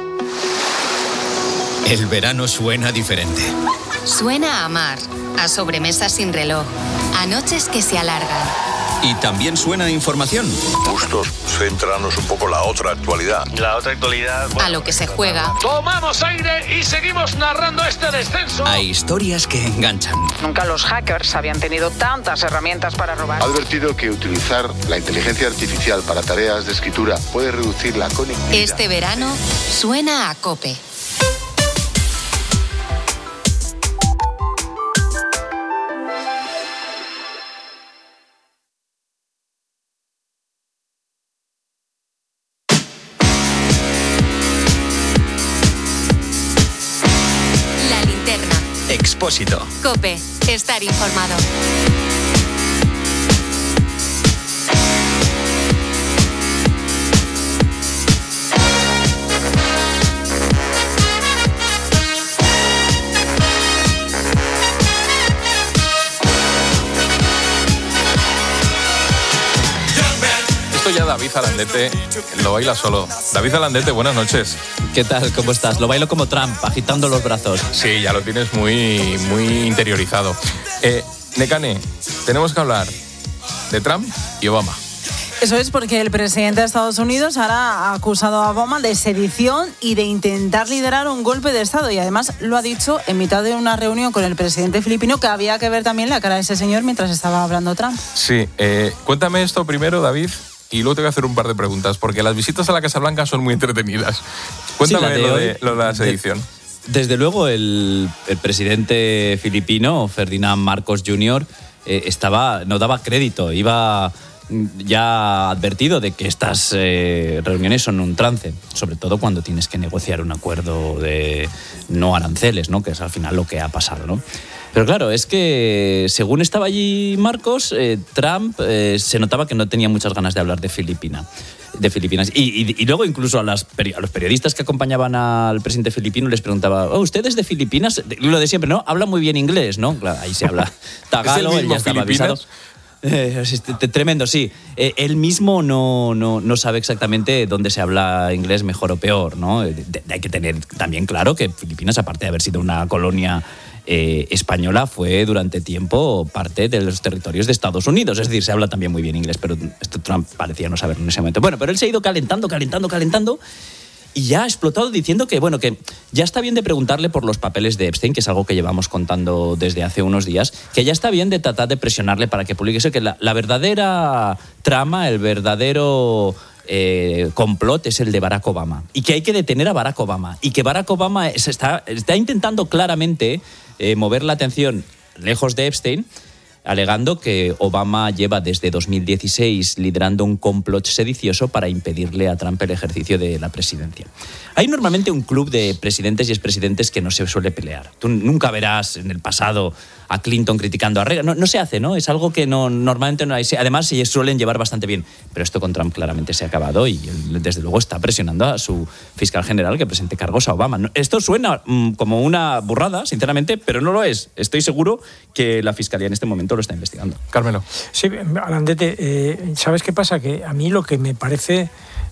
El verano suena diferente. Suena a mar, a sobremesas sin reloj, a noches que se alargan. Y también suena a información. Bustos, centrarnos un poco la otra actualidad. La otra actualidad... Bueno, a lo que se juega. Tomamos aire y seguimos narrando este descenso. Hay historias que enganchan. Nunca los hackers habían tenido tantas herramientas para robar. Ha advertido que utilizar la inteligencia artificial para tareas de escritura puede reducir la conectividad. Este verano suena a COPE. Expósito. COPE. Estar informado. Esto ya David Alandete lo baila solo. David Alandete, buenas noches. ¿Qué tal? ¿Cómo estás? Lo bailo como Trump, agitando los brazos. Sí, ya lo tienes muy, muy interiorizado. Eh, Nekane, tenemos que hablar de Trump y Obama. Eso es porque el presidente de Estados Unidos ahora ha acusado a Obama de sedición y de intentar liderar un golpe de Estado. Y además lo ha dicho en mitad de una reunión con el presidente filipino, que había que ver también la cara de ese señor mientras estaba hablando Trump. Sí, eh, cuéntame esto primero, David, y luego te voy a hacer un par de preguntas, porque las visitas a la Casa Blanca son muy entretenidas. Cuéntame sí, lo, de, lo de la sedición. De, desde luego, el, el presidente filipino, Ferdinand Marcos junior, eh, estaba, no daba crédito, iba ya advertido de que estas eh, reuniones son un trance, sobre todo cuando tienes que negociar un acuerdo de no aranceles, ¿no? Que es al final lo que ha pasado, ¿no? Pero claro, es que según estaba allí Marcos, eh, Trump eh, se notaba que no tenía muchas ganas de hablar de Filipina. de Filipinas. Y, y, y luego incluso a, las, a los periodistas que acompañaban al presidente filipino les preguntaba, oh, ¿usted es de Filipinas? Lo de siempre, ¿no? Habla muy bien inglés, ¿no? Claro, ahí se habla tagalo, él ya estaba avisado. Eh, es tremendo, sí. Eh, él mismo no, no, no sabe exactamente dónde se habla inglés mejor o peor, ¿no? De, de, hay que tener también claro que Filipinas, aparte de haber sido una colonia eh, española, fue durante tiempo parte de los territorios de Estados Unidos. Es decir, se habla también muy bien inglés, pero esto Trump parecía no saberlo en ese momento. Bueno, pero él se ha ido calentando, calentando, calentando. Y ya ha explotado diciendo que, bueno, que ya está bien de preguntarle por los papeles de Epstein, que es algo que llevamos contando desde hace unos días, que ya está bien de tratar de presionarle para que publique eso, que la, la verdadera trama, el verdadero eh, complot es el de Barack Obama. Y que hay que detener a Barack Obama. Y que Barack Obama es, está, está intentando claramente eh, mover la atención lejos de Epstein, alegando que Obama lleva desde dos mil dieciséis liderando un complot sedicioso para impedirle a Trump el ejercicio de la presidencia. Hay normalmente un club de presidentes y expresidentes que no se suele pelear. Tú nunca verás en el pasado a Clinton criticando a Reagan. No, no se hace, ¿no? Es algo que no, normalmente no hay. Además, se suelen llevar bastante bien. Pero esto con Trump claramente se ha acabado y él, desde luego, está presionando a su fiscal general que presente cargos a Obama. Esto suena mmm, como una burrada, sinceramente, pero no lo es. Estoy seguro que la fiscalía en este momento lo está investigando. Carmelo. Sí, Alandete, eh, ¿sabes qué pasa? Que a mí lo que me parece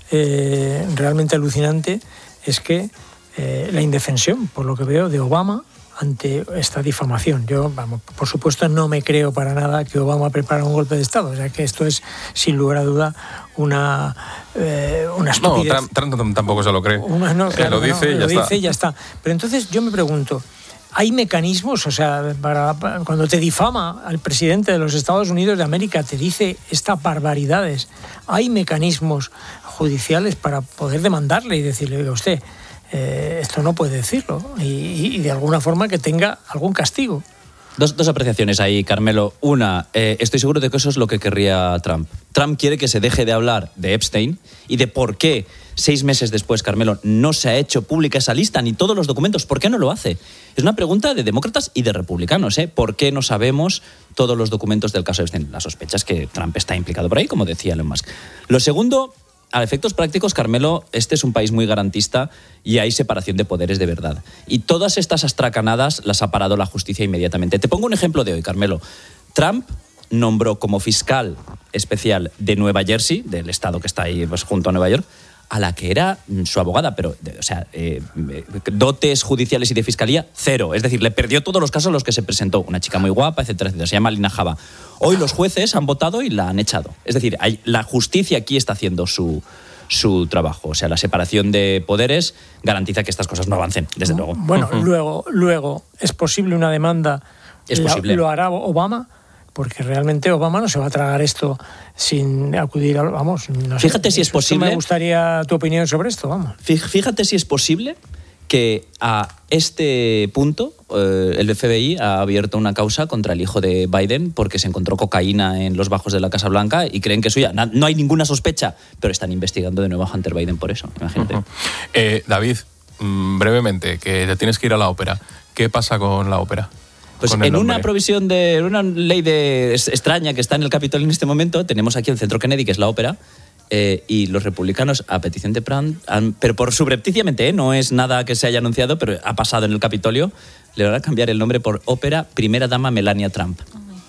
eh, realmente alucinante es que eh, la indefensión, por lo que veo, de Obama ante esta difamación. Yo, vamos, por supuesto, no me creo para nada que Obama prepara un golpe de Estado. O sea, que esto es, sin lugar a duda, una, eh, una estupidez. No, Trump, Trump tampoco se lo cree. Una, no, claro, lo dice, no, y, ya lo está. dice y ya está. Pero entonces yo me pregunto, ¿hay mecanismos? O sea, para, para, cuando te difama al presidente de los Estados Unidos de América, te dice estas barbaridades, ¿hay mecanismos judiciales para poder demandarle y decirle, oiga usted, eh, esto no puede decirlo? Y, y de alguna forma que tenga algún castigo. Dos, dos apreciaciones ahí, Carmelo. Una, eh, estoy seguro de que eso es lo que querría Trump. Trump quiere que se deje de hablar de Epstein y de por qué seis meses después, Carmelo, no se ha hecho pública esa lista ni todos los documentos. ¿Por qué no lo hace? Es una pregunta de demócratas y de republicanos, ¿eh? ¿Por qué no sabemos todos los documentos del caso Epstein? La sospecha es que Trump está implicado por ahí, como decía Elon Musk. Lo segundo, a efectos prácticos, Carmelo, este es un país muy garantista y hay separación de poderes de verdad. Y todas estas astracanadas las ha parado la justicia inmediatamente. Te pongo un ejemplo de hoy, Carmelo. Trump nombró como fiscal especial de Nueva Jersey, del estado que está ahí pues, junto a Nueva York, a la que era su abogada, pero, o sea, eh, dotes judiciales y de fiscalía, cero. Es decir, le perdió todos los casos en los que se presentó. Una chica muy guapa, etcétera, etcétera. Se llama Lina Java. Hoy los jueces han votado y la han echado. Es decir, hay, la justicia aquí está haciendo su, su trabajo. O sea, la separación de poderes garantiza que estas cosas no avancen, desde luego. Bueno, uh-huh. luego, luego, ¿es posible una demanda? Es posible. ¿Lo hará Obama? Porque realmente Obama no se va a tragar esto sin acudir a... Vamos, no sé. Fíjate si es posible... Me gustaría tu opinión sobre esto, vamos. Fíjate si es posible que a este punto eh, el F B I ha abierto una causa contra el hijo de Biden porque se encontró cocaína en los bajos de la Casa Blanca y creen que es suya. No hay ninguna sospecha, pero están investigando de nuevo a Hunter Biden por eso, imagínate. Uh-huh. eh, David, mmm, brevemente, que te tienes que ir a la ópera. ¿Qué pasa con la ópera? Pues en una provisión de en una ley de extraña que está en el Capitolio en este momento, tenemos aquí el Centro Kennedy, que es la ópera, eh, y los republicanos, a petición de Trump, han, pero por subrepticiamente, ¿eh? No es nada que se haya anunciado, pero ha pasado en el Capitolio, le van a cambiar el nombre por Ópera Primera Dama Melania Trump.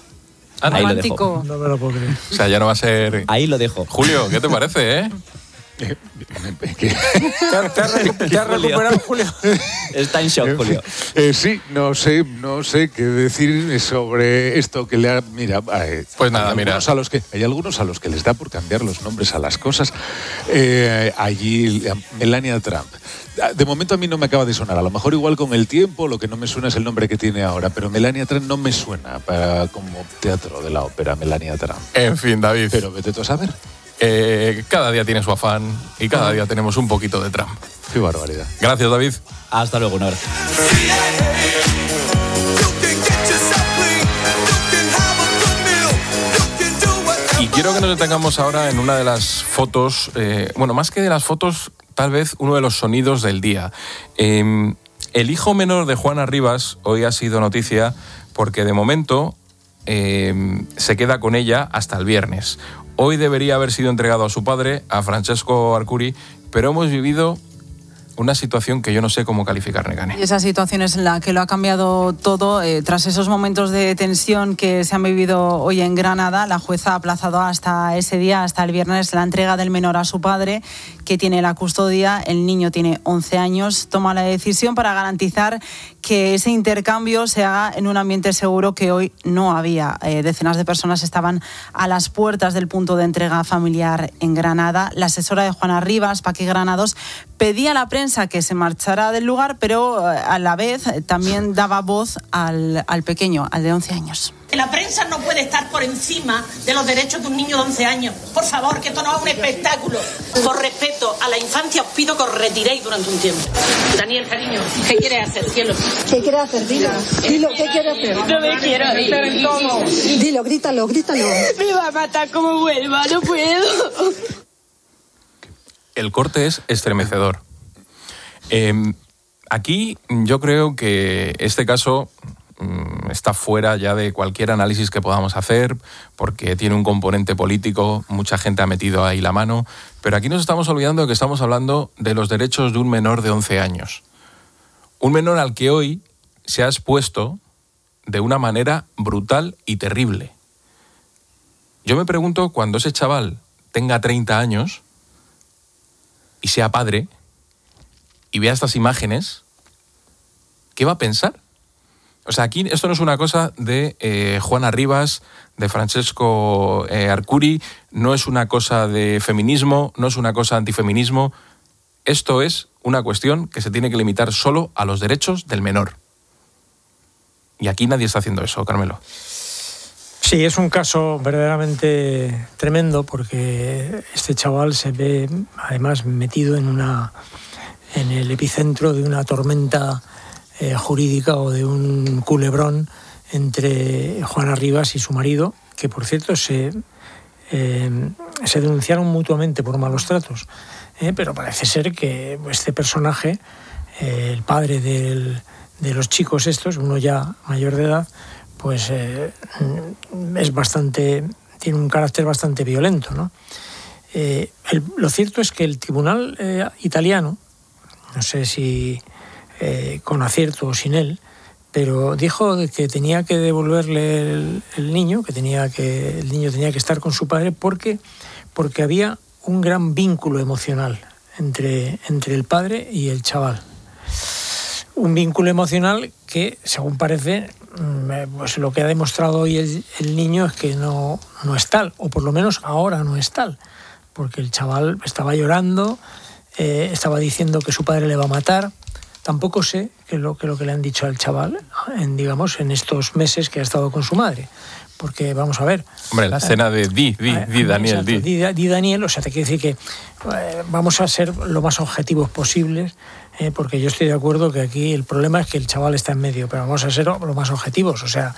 Ah, ahí lo dejo. No me lo puedo creer. O sea, ya no va a ser... Ahí lo dejo. Julio, ¿qué te parece, eh? ¿Te, te has recuperado, Julio? Está en shock, Julio. Eh, sí, no sé, no sé qué decir sobre esto que le ha... Mira, eh, pues nada, hay mira. A los que, hay algunos a los que les da por cambiar los nombres a las cosas. Eh, allí, Melania Trump. De momento a mí no me acaba de sonar. A lo mejor igual con el tiempo lo que no me suena es el nombre que tiene ahora, pero Melania Trump no me suena para como teatro de la ópera, Melania Trump. En fin, David. Pero vete tú a saber. Eh, cada día tiene su afán y cada ah. día tenemos un poquito de Trump. Qué barbaridad. Gracias, David. Hasta luego, un abrazo. Y quiero que nos detengamos ahora en una de las fotos, eh, bueno, más que de las fotos, tal vez uno de los sonidos del día. Eh, el hijo menor de Juana Rivas hoy ha sido noticia porque de momento eh, se queda con ella hasta el viernes. Hoy debería haber sido entregado a su padre, a Francesco Arcuri, pero hemos vivido una situación que yo no sé cómo calificar, Nekane. Y esa situación es la que lo ha cambiado todo. Eh, tras esos momentos de tensión que se han vivido hoy en Granada, la jueza ha aplazado hasta ese día, hasta el viernes, la entrega del menor a su padre, que tiene la custodia. El niño tiene once años. Toma la decisión para garantizar que ese intercambio se haga en un ambiente seguro, que hoy no había. Eh, decenas de personas estaban a las puertas del punto de entrega familiar en Granada. La asesora de Juana Rivas, Paqui Granados, pedía a la prensa que se marchara del lugar, pero a la vez también daba voz al, al pequeño, al de once años. La prensa no puede estar por encima de los derechos de un niño de once años. Por favor, que esto no es un espectáculo. Por respeto a la infancia, os pido que os retiréis durante un tiempo. Daniel, cariño, ¿qué quieres hacer, cielo? ¿Qué quieres hacer? Dilo. Dilo, ¿qué quieres hacer? No me quiero ir. Dilo, grítalo, grítalo. Me va a matar como vuelva, no puedo. El corte es estremecedor. Eh, aquí yo creo que este caso está fuera ya de cualquier análisis que podamos hacer, porque tiene un componente político, mucha gente ha metido ahí la mano, pero aquí nos estamos olvidando de que estamos hablando de los derechos de un menor de once años. Un menor al que hoy se ha expuesto de una manera brutal y terrible. Yo me pregunto, cuando ese chaval tenga treinta años y sea padre y vea estas imágenes, ¿qué va a pensar? O sea, aquí esto no es una cosa de eh, Juana Rivas, de Francesco eh, Arcuri, no es una cosa de feminismo, no es una cosa antifeminismo. Esto es una cuestión que se tiene que limitar solo a los derechos del menor. Y aquí nadie está haciendo eso, Carmelo. Sí, es un caso verdaderamente tremendo, porque este chaval se ve además metido en una en el epicentro de una tormenta eh, jurídica o de un culebrón entre Juana Rivas y su marido, que por cierto se, eh, se denunciaron mutuamente por malos tratos. Eh, pero parece ser que este personaje, eh, el padre del, de los chicos estos, uno ya mayor de edad, pues eh, es bastante, tiene un carácter bastante violento, ¿no? Eh, el, lo cierto es que el tribunal eh, italiano, no sé si eh, con acierto o sin él, pero dijo que tenía que devolverle el, el niño, que tenía que el niño tenía que estar con su padre porque porque había un gran vínculo emocional entre entre el padre y el chaval. Un vínculo emocional que, según parece, pues lo que ha demostrado hoy el, el niño es que no, no es tal, o por lo menos ahora no es tal, porque el chaval estaba llorando, eh, estaba diciendo que su padre le va a matar. Tampoco sé qué es lo que, lo que le han dicho al chaval en, digamos, en estos meses que ha estado con su madre. Porque, vamos a ver... Hombre, la escena de di, di, di, Daniel, exacto, di. di. Di, Daniel, o sea, te quiero decir que eh, vamos a ser lo más objetivos posibles, eh, porque yo estoy de acuerdo que aquí el problema es que el chaval está en medio, pero vamos a ser lo más objetivos. O sea,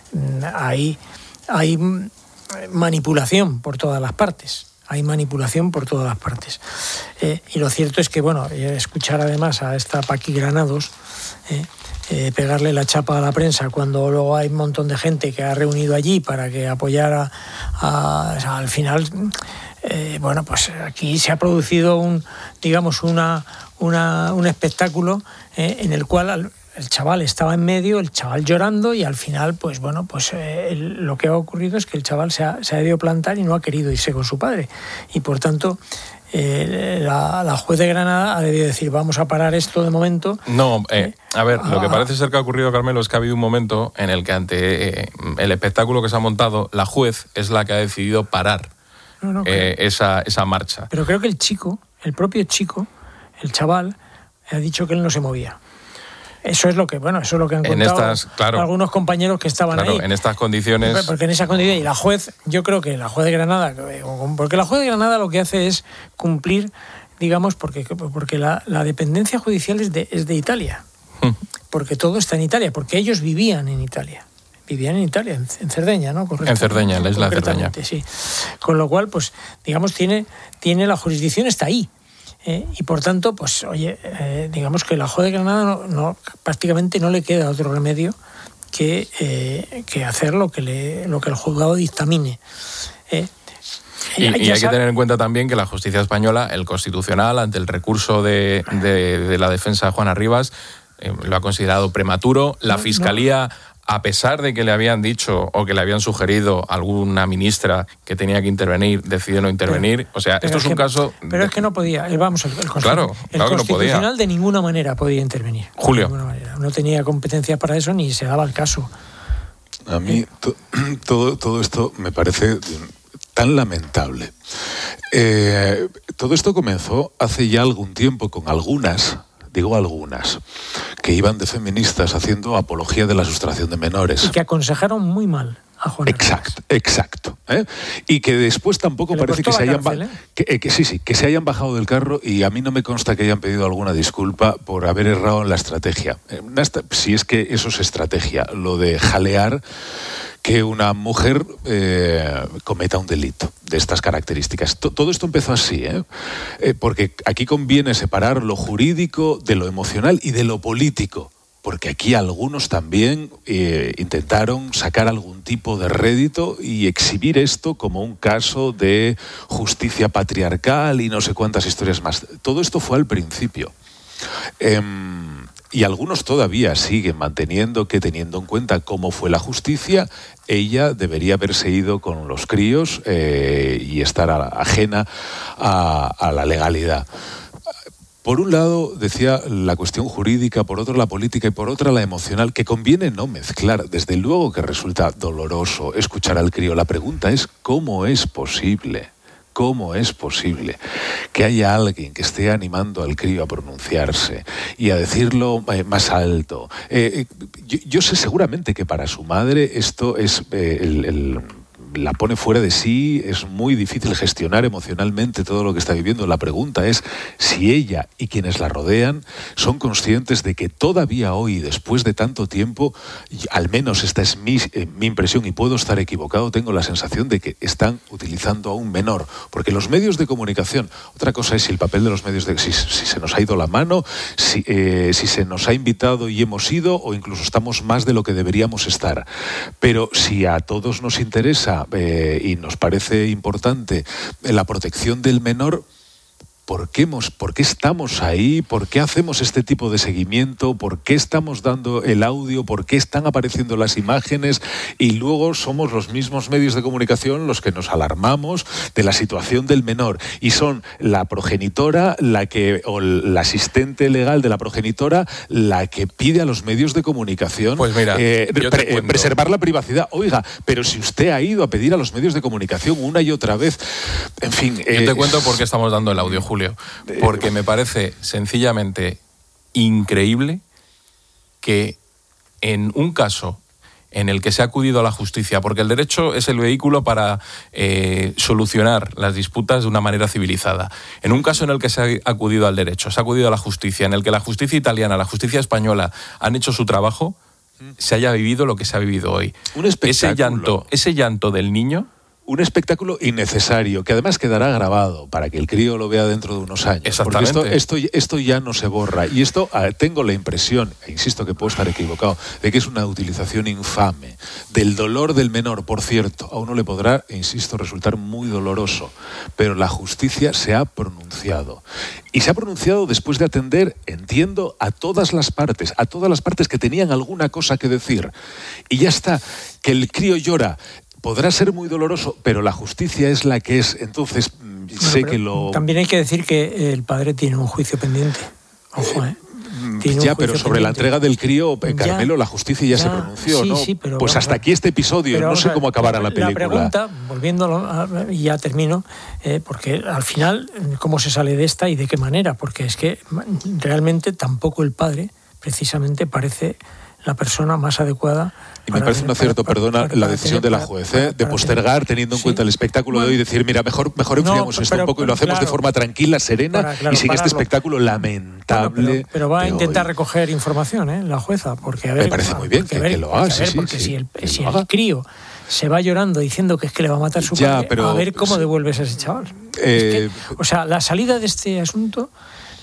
hay, hay manipulación por todas las partes. Hay manipulación por todas las partes. Eh, y lo cierto es que, bueno, escuchar además a esta Paqui Granados... Eh, Eh, pegarle la chapa a la prensa cuando luego hay un montón de gente que ha reunido allí para que apoyara a, a, al final eh, bueno, pues aquí se ha producido un digamos una, una un espectáculo eh, en el cual al, el chaval estaba en medio, el chaval llorando, y al final pues bueno pues eh, el, lo que ha ocurrido es que el chaval se ha, se ha debido plantar y no ha querido irse con su padre, y por tanto Eh, la, la juez de Granada ha debido decir, vamos a parar esto de momento. No, eh, a ver, lo que parece ser que ha ocurrido, Carmelo, es que ha habido un momento en el que ante eh, el espectáculo que se ha montado, la juez es la que ha decidido parar no, no, eh, esa, esa marcha. Pero creo que el chico, el propio chico, el chaval, ha dicho que él no se movía. Eso es lo que, bueno, eso es lo que han contado en estas, claro, algunos compañeros que estaban claro, ahí. En estas condiciones. Porque en esas condiciones, y la juez, yo creo que la juez de Granada, porque la juez de Granada lo que hace es cumplir, digamos, porque, porque la, la dependencia judicial es de, es de Italia. Porque todo está en Italia, porque ellos vivían en Italia. Vivían en Italia, en, en Cerdeña, ¿no? En Cerdeña, en la isla de Cerdeña. Sí. Con lo cual, pues, digamos, tiene, tiene la jurisdicción está ahí. Eh, y por tanto, pues oye, eh, digamos que la juez de Granada no, no, prácticamente no le queda otro remedio que, eh, que hacer lo que, le, lo que el juzgado dictamine. Eh, Y, y hay que tener en cuenta también que la justicia española, el Constitucional, ante el recurso de, de, de la defensa de Juana Rivas, eh, lo ha considerado prematuro. La Fiscalía, a pesar de que le habían dicho o que le habían sugerido a alguna ministra que tenía que intervenir, decidió no intervenir. Pero, o sea, esto es, es un que, caso... Pero de... es que no podía. Vamos, el, el, claro, el claro que no Constitucional podía. de ninguna manera podía intervenir. Julio. De ninguna manera. No tenía competencia para eso ni se daba el caso. A mí to, todo, todo esto me parece tan lamentable. Eh, todo esto comenzó hace ya algún tiempo con algunas, digo algunas, que iban de feministas haciendo apología de la sustracción de menores. Y que aconsejaron muy mal a Juana Exacto, exacto. ¿eh? Y que después tampoco que parece que se hayan cárcel, ¿eh? que, eh, que sí, sí, que se hayan bajado del carro, y a mí no me consta que hayan pedido alguna disculpa por haber errado en la estrategia. Eh, si es que eso es estrategia, lo de jalear que una mujer eh, cometa un delito de estas características. T- todo esto empezó así, ¿eh? Eh, porque aquí conviene separar lo jurídico de lo emocional y de lo político, porque aquí algunos también eh, intentaron sacar algún tipo de rédito y exhibir esto como un caso de justicia patriarcal y no sé cuántas historias más. Todo esto fue al principio. Eh, Y algunos todavía siguen manteniendo que, teniendo en cuenta cómo fue la justicia, ella debería haberse ido con los críos eh, y estar a, ajena a, a la legalidad. Por un lado, decía, la cuestión jurídica, por otro la política y por otra la emocional, que conviene no mezclar. Desde luego que resulta doloroso escuchar al crío. La pregunta es, ¿cómo es posible? ¿Cómo es posible que haya alguien que esté animando al crío a pronunciarse y a decirlo eh, más alto? Eh, eh, yo, yo sé seguramente que para su madre esto es eh, el, el la pone fuera de sí, es muy difícil gestionar emocionalmente todo lo que está viviendo. La pregunta es si ella y quienes la rodean son conscientes de que todavía hoy, después de tanto tiempo, al menos esta es mi, eh, mi impresión, y puedo estar equivocado, tengo la sensación de que están utilizando a un menor. Porque los medios de comunicación, otra cosa es si el papel de los medios, de, si, si se nos ha ido la mano, si, eh, si se nos ha invitado y hemos ido, o incluso estamos más de lo que deberíamos estar. Pero si a todos nos interesa Eh, y nos parece importante la protección del menor, ¿por qué, hemos, ¿por qué estamos ahí? ¿Por qué hacemos este tipo de seguimiento? ¿Por qué estamos dando el audio? ¿Por qué están apareciendo las imágenes? Y luego somos los mismos medios de comunicación los que nos alarmamos de la situación del menor. Y son la progenitora, la que, o la asistente legal de la progenitora, la que pide a los medios de comunicación pues mira, eh, pre- preservar la privacidad. Oiga, pero si usted ha ido a pedir a los medios de comunicación una y otra vez, en fin... Yo eh, te cuento por qué estamos dando el audio, Julio. Porque me parece sencillamente increíble que en un caso en el que se ha acudido a la justicia, porque el derecho es el vehículo para eh, solucionar las disputas de una manera civilizada. En un caso en el que se ha acudido al derecho, se ha acudido a la justicia, en el que la justicia italiana, la justicia española han hecho su trabajo, se haya vivido lo que se ha vivido hoy. Un espectáculo. Ese llanto, ese llanto del niño... Un espectáculo innecesario, que además quedará grabado para que el crío lo vea dentro de unos años. Exactamente. Porque esto, esto, esto ya no se borra. Y esto, tengo la impresión, e insisto que puedo estar equivocado, de que es una utilización infame del dolor del menor. Por cierto, a uno le podrá, e insisto, resultar muy doloroso, pero la justicia se ha pronunciado. Y se ha pronunciado después de atender, entiendo, a todas las partes, a todas las partes que tenían alguna cosa que decir. Y ya está, que el crío llora. Podrá ser muy doloroso, pero la justicia es la que es. Entonces, bueno, sé que lo... También hay que decir que el padre tiene un juicio pendiente. Ojo, ¿eh? Tiene ya, pero sobre pendiente. La entrega del crío, Carmelo, ya, la justicia ya, ya se pronunció, sí, ¿no? Sí, pero pues hasta aquí este episodio, no sé cómo acabará la película. La pregunta, volviéndolo, y ya termino, eh, porque al final, ¿cómo se sale de esta y de qué manera? Porque es que realmente tampoco el padre, precisamente, parece la persona más adecuada. Y me parece un acierto, para, perdona, para, para, la decisión de la juez, ¿eh? de postergar, teniendo en sí. cuenta el espectáculo bueno, de hoy, y decir, mira, mejor, mejor enfriamos no, esto un poco y lo hacemos claro, de forma tranquila, serena, para, claro, y sin este espectáculo lamentable. Bueno, pero, pero va a intentar hoy. recoger información, ¿eh? la jueza, porque a ver... Me parece muy bien que, ver, que lo haga, sí, sí, porque sí, si el, sí, si el crío se va llorando diciendo que es que le va a matar su ya, padre, pero, a ver cómo sí. devuelves a ese chaval. Eh, es que, o sea, la salida de este asunto...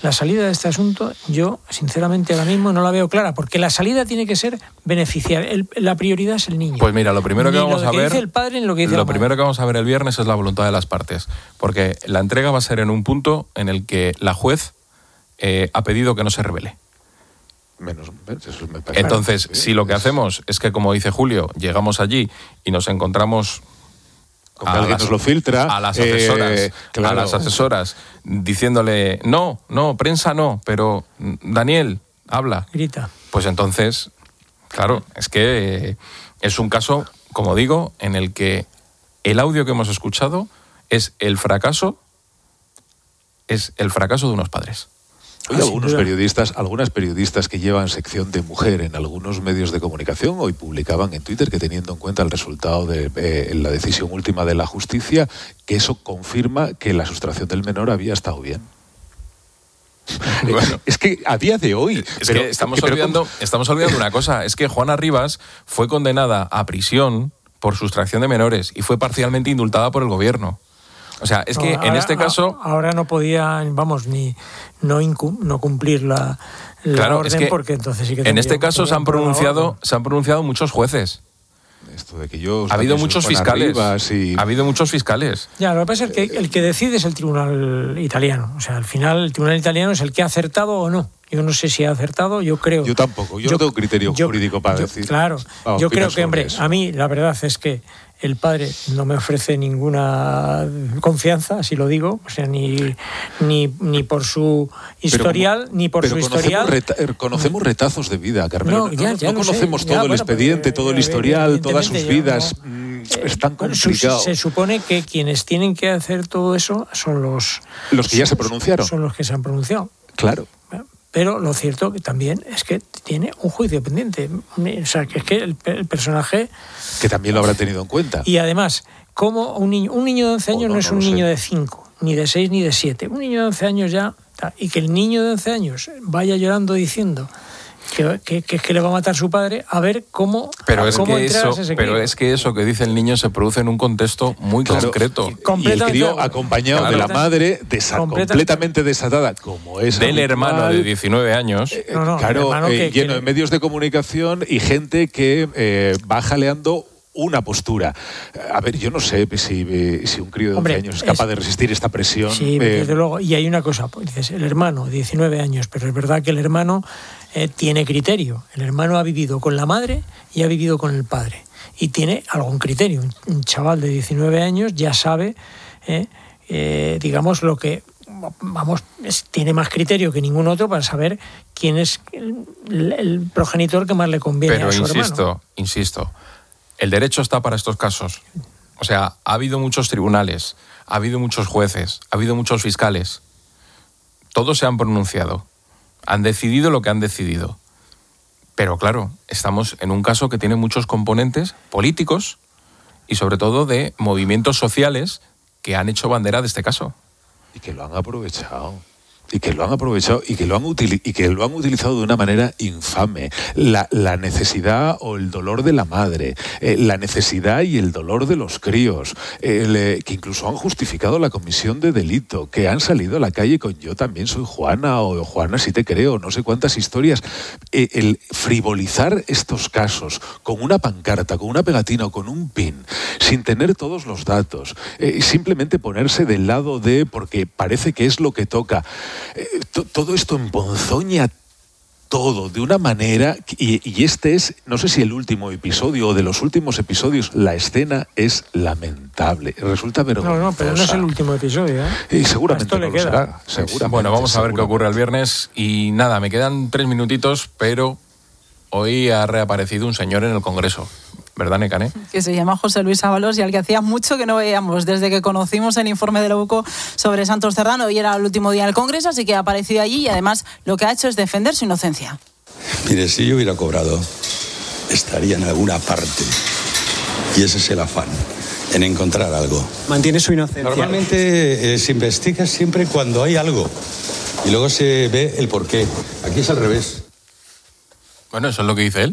la salida de este asunto, yo sinceramente ahora mismo no la veo clara, porque la salida tiene que ser beneficiar. El, la prioridad es el niño. Pues mira, lo primero que Ni vamos lo a que ver, dice el padre ni lo que dice lo la madre. primero que vamos a ver el viernes es la voluntad de las partes, porque la entrega va a ser en un punto en el que la juez eh, ha pedido que no se revele. Menos, eso me parece. Entonces, si lo que hacemos es que, como dice Julio, llegamos allí y nos encontramos Como alguien las, nos lo filtra, a las asesoras, eh, claro. a las asesoras diciéndole no, no, prensa no, pero Daniel, habla. Grita. Pues entonces, claro, es que eh, es un caso, como digo, en el que el audio que hemos escuchado es el fracaso, es el fracaso de unos padres. Hoy Ah, algunos periodistas, algunas periodistas que llevan sección de mujer en algunos medios de comunicación hoy publicaban en Twitter que, teniendo en cuenta el resultado de eh, la decisión última de la justicia, que eso confirma que la sustracción del menor había estado bien. Bueno, es que a día de hoy... Es pero, que estamos, pero, olvidando, estamos olvidando una cosa, es que Juana Rivas fue condenada a prisión por sustracción de menores y fue parcialmente indultada por el gobierno. O sea, es que no, en ahora, este caso... Ahora no podía, vamos, ni no, incu, no cumplir la, la claro, orden, es que porque entonces sí que... En este caso se han pronunciado, se han pronunciado muchos jueces. Esto de que yo ha habido muchos fiscales. Y... Ha habido muchos fiscales. Ya, lo que pasa es que el que decide es el tribunal italiano. O sea, al final el tribunal italiano es el que ha acertado o no. Yo no sé si ha acertado, yo creo... Yo tampoco, yo, yo no tengo criterio yo, jurídico para yo, decir. Claro, Vamos, yo creo que, hombre, eso. a mí la verdad es que el padre no me ofrece ninguna confianza, así lo digo, o sea, ni, ni, ni por su historial, como, ni por su historial. Reta, conocemos retazos de vida, Carmelo. No, ya, no, ya no lo conocemos sé, todo ya, el bueno, expediente, pero, todo el eh, historial, todas sus vidas. No, mm, es tan complicado. Se supone que quienes tienen que hacer todo eso son los... Los que ya son, se pronunciaron. Son los que se han pronunciado. Claro. Pero lo cierto que también es que tiene un juicio pendiente. O sea, que es que el, el personaje... Que también lo habrá tenido en cuenta. Y además, como un niño, un niño de once años oh, no, no es un no niño sé. de cinco, ni de seis, ni de siete. Un niño de once años ya... Y que el niño de once años vaya llorando diciendo que, que, que es que le va a matar su padre, a ver cómo... Pero, es cómo que, eso, pero es que eso que dice el niño se produce en un contexto muy claro, concreto. Y el crío acompañado claro. de la madre desa completamente desatada, como es del habitual, hermano de diecinueve años. Eh, no, no, claro, eh, que, lleno que... de medios de comunicación y gente que eh, va jaleando una postura. A ver, yo no sé si, si un crío de once años es capaz es... de resistir esta presión. Sí, eh... desde luego. Y hay una cosa, pues, dices, el hermano, diecinueve años, pero es verdad que el hermano eh, tiene criterio. El hermano ha vivido con la madre y ha vivido con el padre. Y tiene algún criterio. Un, un chaval de diecinueve años ya sabe, eh, eh, digamos, lo que... Vamos, es, tiene más criterio que ningún otro para saber quién es el, el progenitor que más le conviene pero a su insisto, hermano. Pero insisto, insisto. El derecho está para estos casos. O sea, ha habido muchos tribunales, ha habido muchos jueces, ha habido muchos fiscales. Todos se han pronunciado. Han decidido lo que han decidido. Pero claro, estamos en un caso que tiene muchos componentes políticos y sobre todo de movimientos sociales que han hecho bandera de este caso. Y que lo han aprovechado. Y que lo han aprovechado y que lo han, utili y que lo han utilizado de una manera infame. La, la necesidad o el dolor de la madre, eh, la necesidad y el dolor de los críos, el, eh, que incluso han justificado la comisión de delito, que han salido a la calle con yo también soy Juana o Juana sí te creo, no sé cuántas historias. Eh, el frivolizar estos casos con una pancarta, con una pegatina o con un pin, sin tener todos los datos, eh, simplemente ponerse del lado de porque parece que es lo que toca. Eh, to, todo esto emponzoña todo de una manera y, y este es, no sé si el último episodio o de los últimos episodios, la escena es lamentable, resulta vergonzosa. No, no, pero no es el último episodio, ¿eh? Y seguramente no lo será. Seguramente, bueno, vamos a ver seguramente. qué ocurre el viernes y nada, me quedan tres minutitos, pero hoy ha reaparecido un señor en el Congreso. ¿Verdad, Nekane? Que se llama José Luis Ábalos y al que hacía mucho que no veíamos desde que conocimos el informe de la U C O sobre Santos Cerdán. Hoy era el último día del Congreso, así que ha aparecido allí y además lo que ha hecho es defender su inocencia. Mire, si yo hubiera cobrado, estaría en alguna parte. Y ese es el afán, en encontrar algo. ¿Mantiene su inocencia? Normalmente eh, se investiga siempre cuando hay algo y luego se ve el porqué. Aquí es al revés. Bueno, eso es lo que dice él.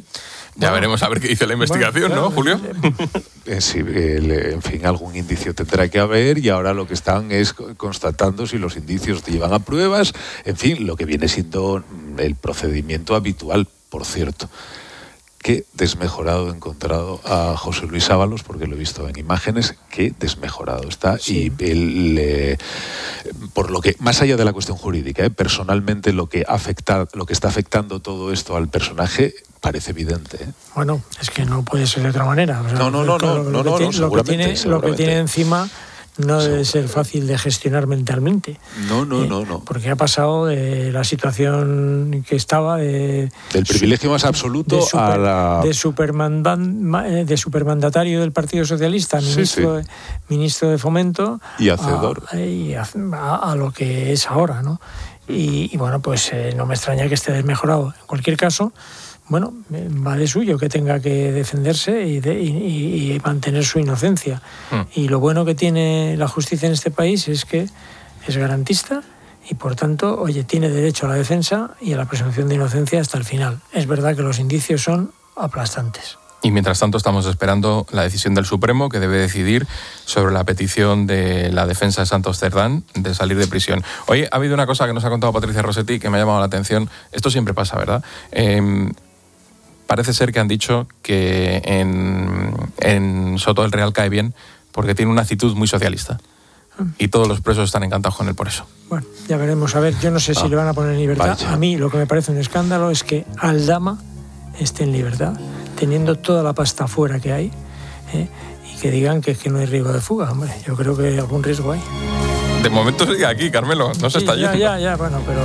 Ya bueno, veremos a ver qué dice la investigación, bueno, ¿no, Julio? Eh, sí, el, en fin, algún indicio tendrá que haber y ahora lo que están es constatando si los indicios te llevan a pruebas, en fin, lo que viene siendo el procedimiento habitual, por cierto. Qué desmejorado he encontrado a José Luis Ábalos, porque lo he visto en imágenes, qué desmejorado está. Sí. Y él, eh, por lo que, más allá de la cuestión jurídica, eh, personalmente lo que afecta, lo que está afectando todo esto al personaje parece evidente. ¿eh? Bueno, es que no puede ser de otra manera. O sea, no, no, no, lo, no, no, lo, no, que no, tiene, lo, que tiene, lo que tiene encima no debe ser fácil de gestionar mentalmente. No, no, eh, no, no. Porque ha pasado de la situación que estaba de... Del privilegio más absoluto de super, a la... De, supermandan, de supermandatario del Partido Socialista, ministro, sí, sí. De, ministro de Fomento... Y hacedor. A, y a, a, a lo que es ahora, ¿no? Y, y bueno, pues eh, no me extraña que esté desmejorado. En cualquier caso... Bueno, va de suyo que tenga que defenderse y, de, y, y mantener su inocencia. Mm. Y lo bueno que tiene la justicia en este país es que es garantista y, por tanto, oye, tiene derecho a la defensa y a la presunción de inocencia hasta el final. Es verdad que los indicios son aplastantes. Y mientras tanto estamos esperando la decisión del Supremo, que debe decidir sobre la petición de la defensa de Santos Cerdán de salir de prisión. Hoy ha habido una cosa que nos ha contado Patricia Rossetti que me ha llamado la atención. Esto siempre pasa, ¿verdad? Eh, Parece ser que han dicho que en, en Soto del Real cae bien porque tiene una actitud muy socialista. Y todos los presos están encantados con él por eso. Bueno, ya veremos. A ver, yo no sé si ah, le van a poner en libertad. Vaya. A mí lo que me parece un escándalo es que Aldama esté en libertad, teniendo toda la pasta fuera que hay, ¿eh? Y que digan que, que no hay riesgo de fuga. Hombre, yo creo que algún riesgo hay. De momento sigue aquí, Carmelo, no se sí, está ya, yendo. Ya, ya, bueno, pero...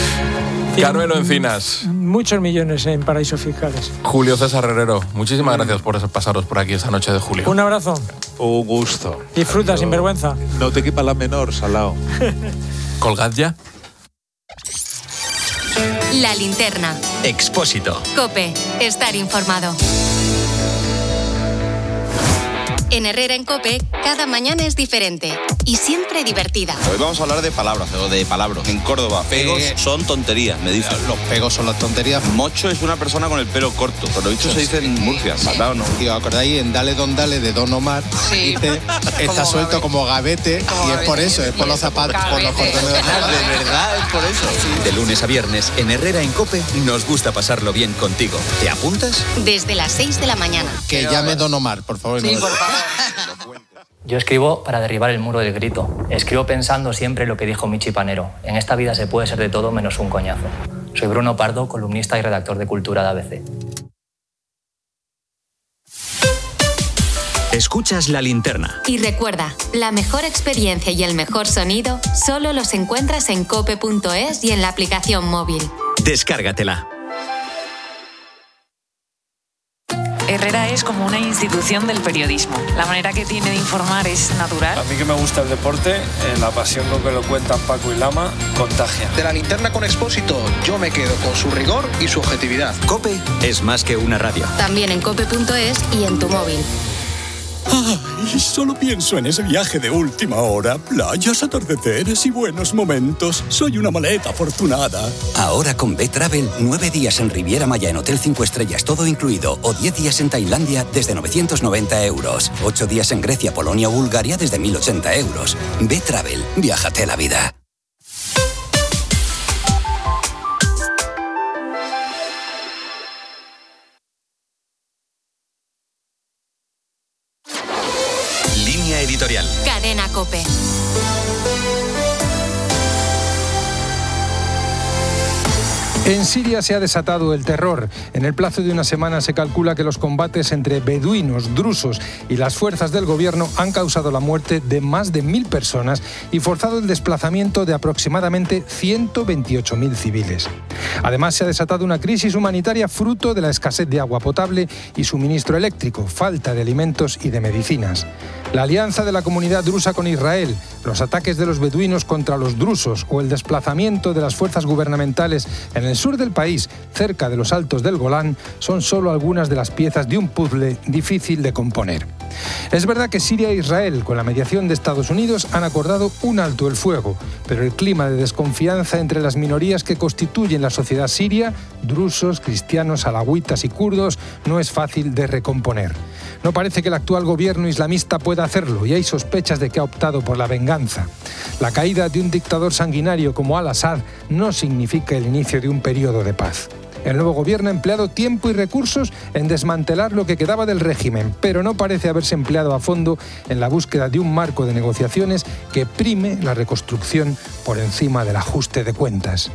Carmelo Encinas. Muchos millones en paraísos fiscales. Julio César Herrero, muchísimas gracias por pasaros por aquí esta noche de julio. Un abrazo. Un gusto. Disfruta, sin vergüenza. No te quepa la menor, salao. Colgad ya. La linterna. Expósito. COPE. Estar informado. En Herrera en COPE, cada mañana es diferente y siempre divertida. Hoy vamos a hablar de palabras, o de palabras. En Córdoba, pegos eh, son tonterías, me dicen. Los pegos son las tonterías. Mocho es una persona con el pelo corto. Por lo dicho se dice en Murcia, sí. ¿Verdad o no? Y os acordáis en Dale Don Dale de Don Omar, sí. Dice, está suelto gavete. como gavete como y gavete. Es por eso, es por los zapatos, por los cordones de zapatos. De verdad, es por eso. Sí. De lunes a viernes, en Herrera en COPE, nos gusta pasarlo bien contigo. ¿Te apuntas? Desde las seis de la mañana. Que Pero, llame Don Omar, por favor. Sí, no por favor. Yo escribo para derribar el muro del grito. Escribo pensando siempre lo que dijo Michi Panero. En esta vida se puede ser de todo menos un coñazo. Soy Bruno Pardo, columnista y redactor de Cultura de A B C. Escuchas La Linterna. Y recuerda, la mejor experiencia y el mejor sonido solo los encuentras en cope punto es y en la aplicación móvil. Descárgatela. Herrera es como una institución del periodismo. La manera que tiene de informar es natural. A mí que me gusta el deporte, eh, la pasión con que lo cuentan Paco y Lama, contagia. De La Linterna con Expósito, yo me quedo con su rigor y su objetividad. COPE es más que una radio. También en cope punto es y en tu móvil. Ay, solo pienso en ese viaje de última hora, playas, atardeceres y buenos momentos. Soy una maleta afortunada. Ahora con B-Travel, nueve días en Riviera Maya en Hotel cinco estrellas, todo incluido, o diez días en Tailandia desde novecientos noventa euros. ocho días en Grecia, Polonia o Bulgaria desde mil ochenta euros. B-Travel, viájate la vida. Editorial. Cadena COPE. En Siria se ha desatado el terror. En el plazo de una semana se calcula que los combates entre beduinos, drusos y las fuerzas del gobierno han causado la muerte de más de mil personas y forzado el desplazamiento de aproximadamente ciento veintiocho mil civiles. Además, se ha desatado una crisis humanitaria fruto de la escasez de agua potable y suministro eléctrico, falta de alimentos y de medicinas. La alianza de la comunidad drusa con Israel, los ataques de los beduinos contra los drusos o el desplazamiento de las fuerzas gubernamentales en el sur del país, cerca de los altos del Golán, son solo algunas de las piezas de un puzzle difícil de componer. Es verdad que Siria e Israel, con la mediación de Estados Unidos, han acordado un alto el fuego, pero el clima de desconfianza entre las minorías que constituyen la sociedad siria, drusos, cristianos, alawitas y kurdos, no es fácil de recomponer. No parece que el actual gobierno islamista pueda hacerlo y hay sospechas de que ha optado por la venganza. La caída de un dictador sanguinario como Al-Assad no significa el inicio de un periodo de paz. El nuevo gobierno ha empleado tiempo y recursos en desmantelar lo que quedaba del régimen, pero no parece haberse empleado a fondo en la búsqueda de un marco de negociaciones que prime la reconstrucción por encima del ajuste de cuentas.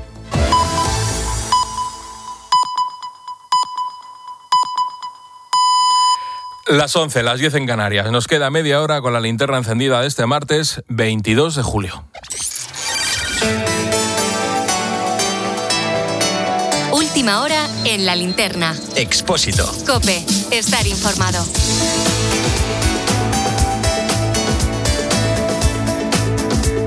Las once, las diez en Canarias. Nos queda media hora con la linterna encendida de este martes veintidós de julio. Última hora en la linterna. Expósito. COPE. Estar informado.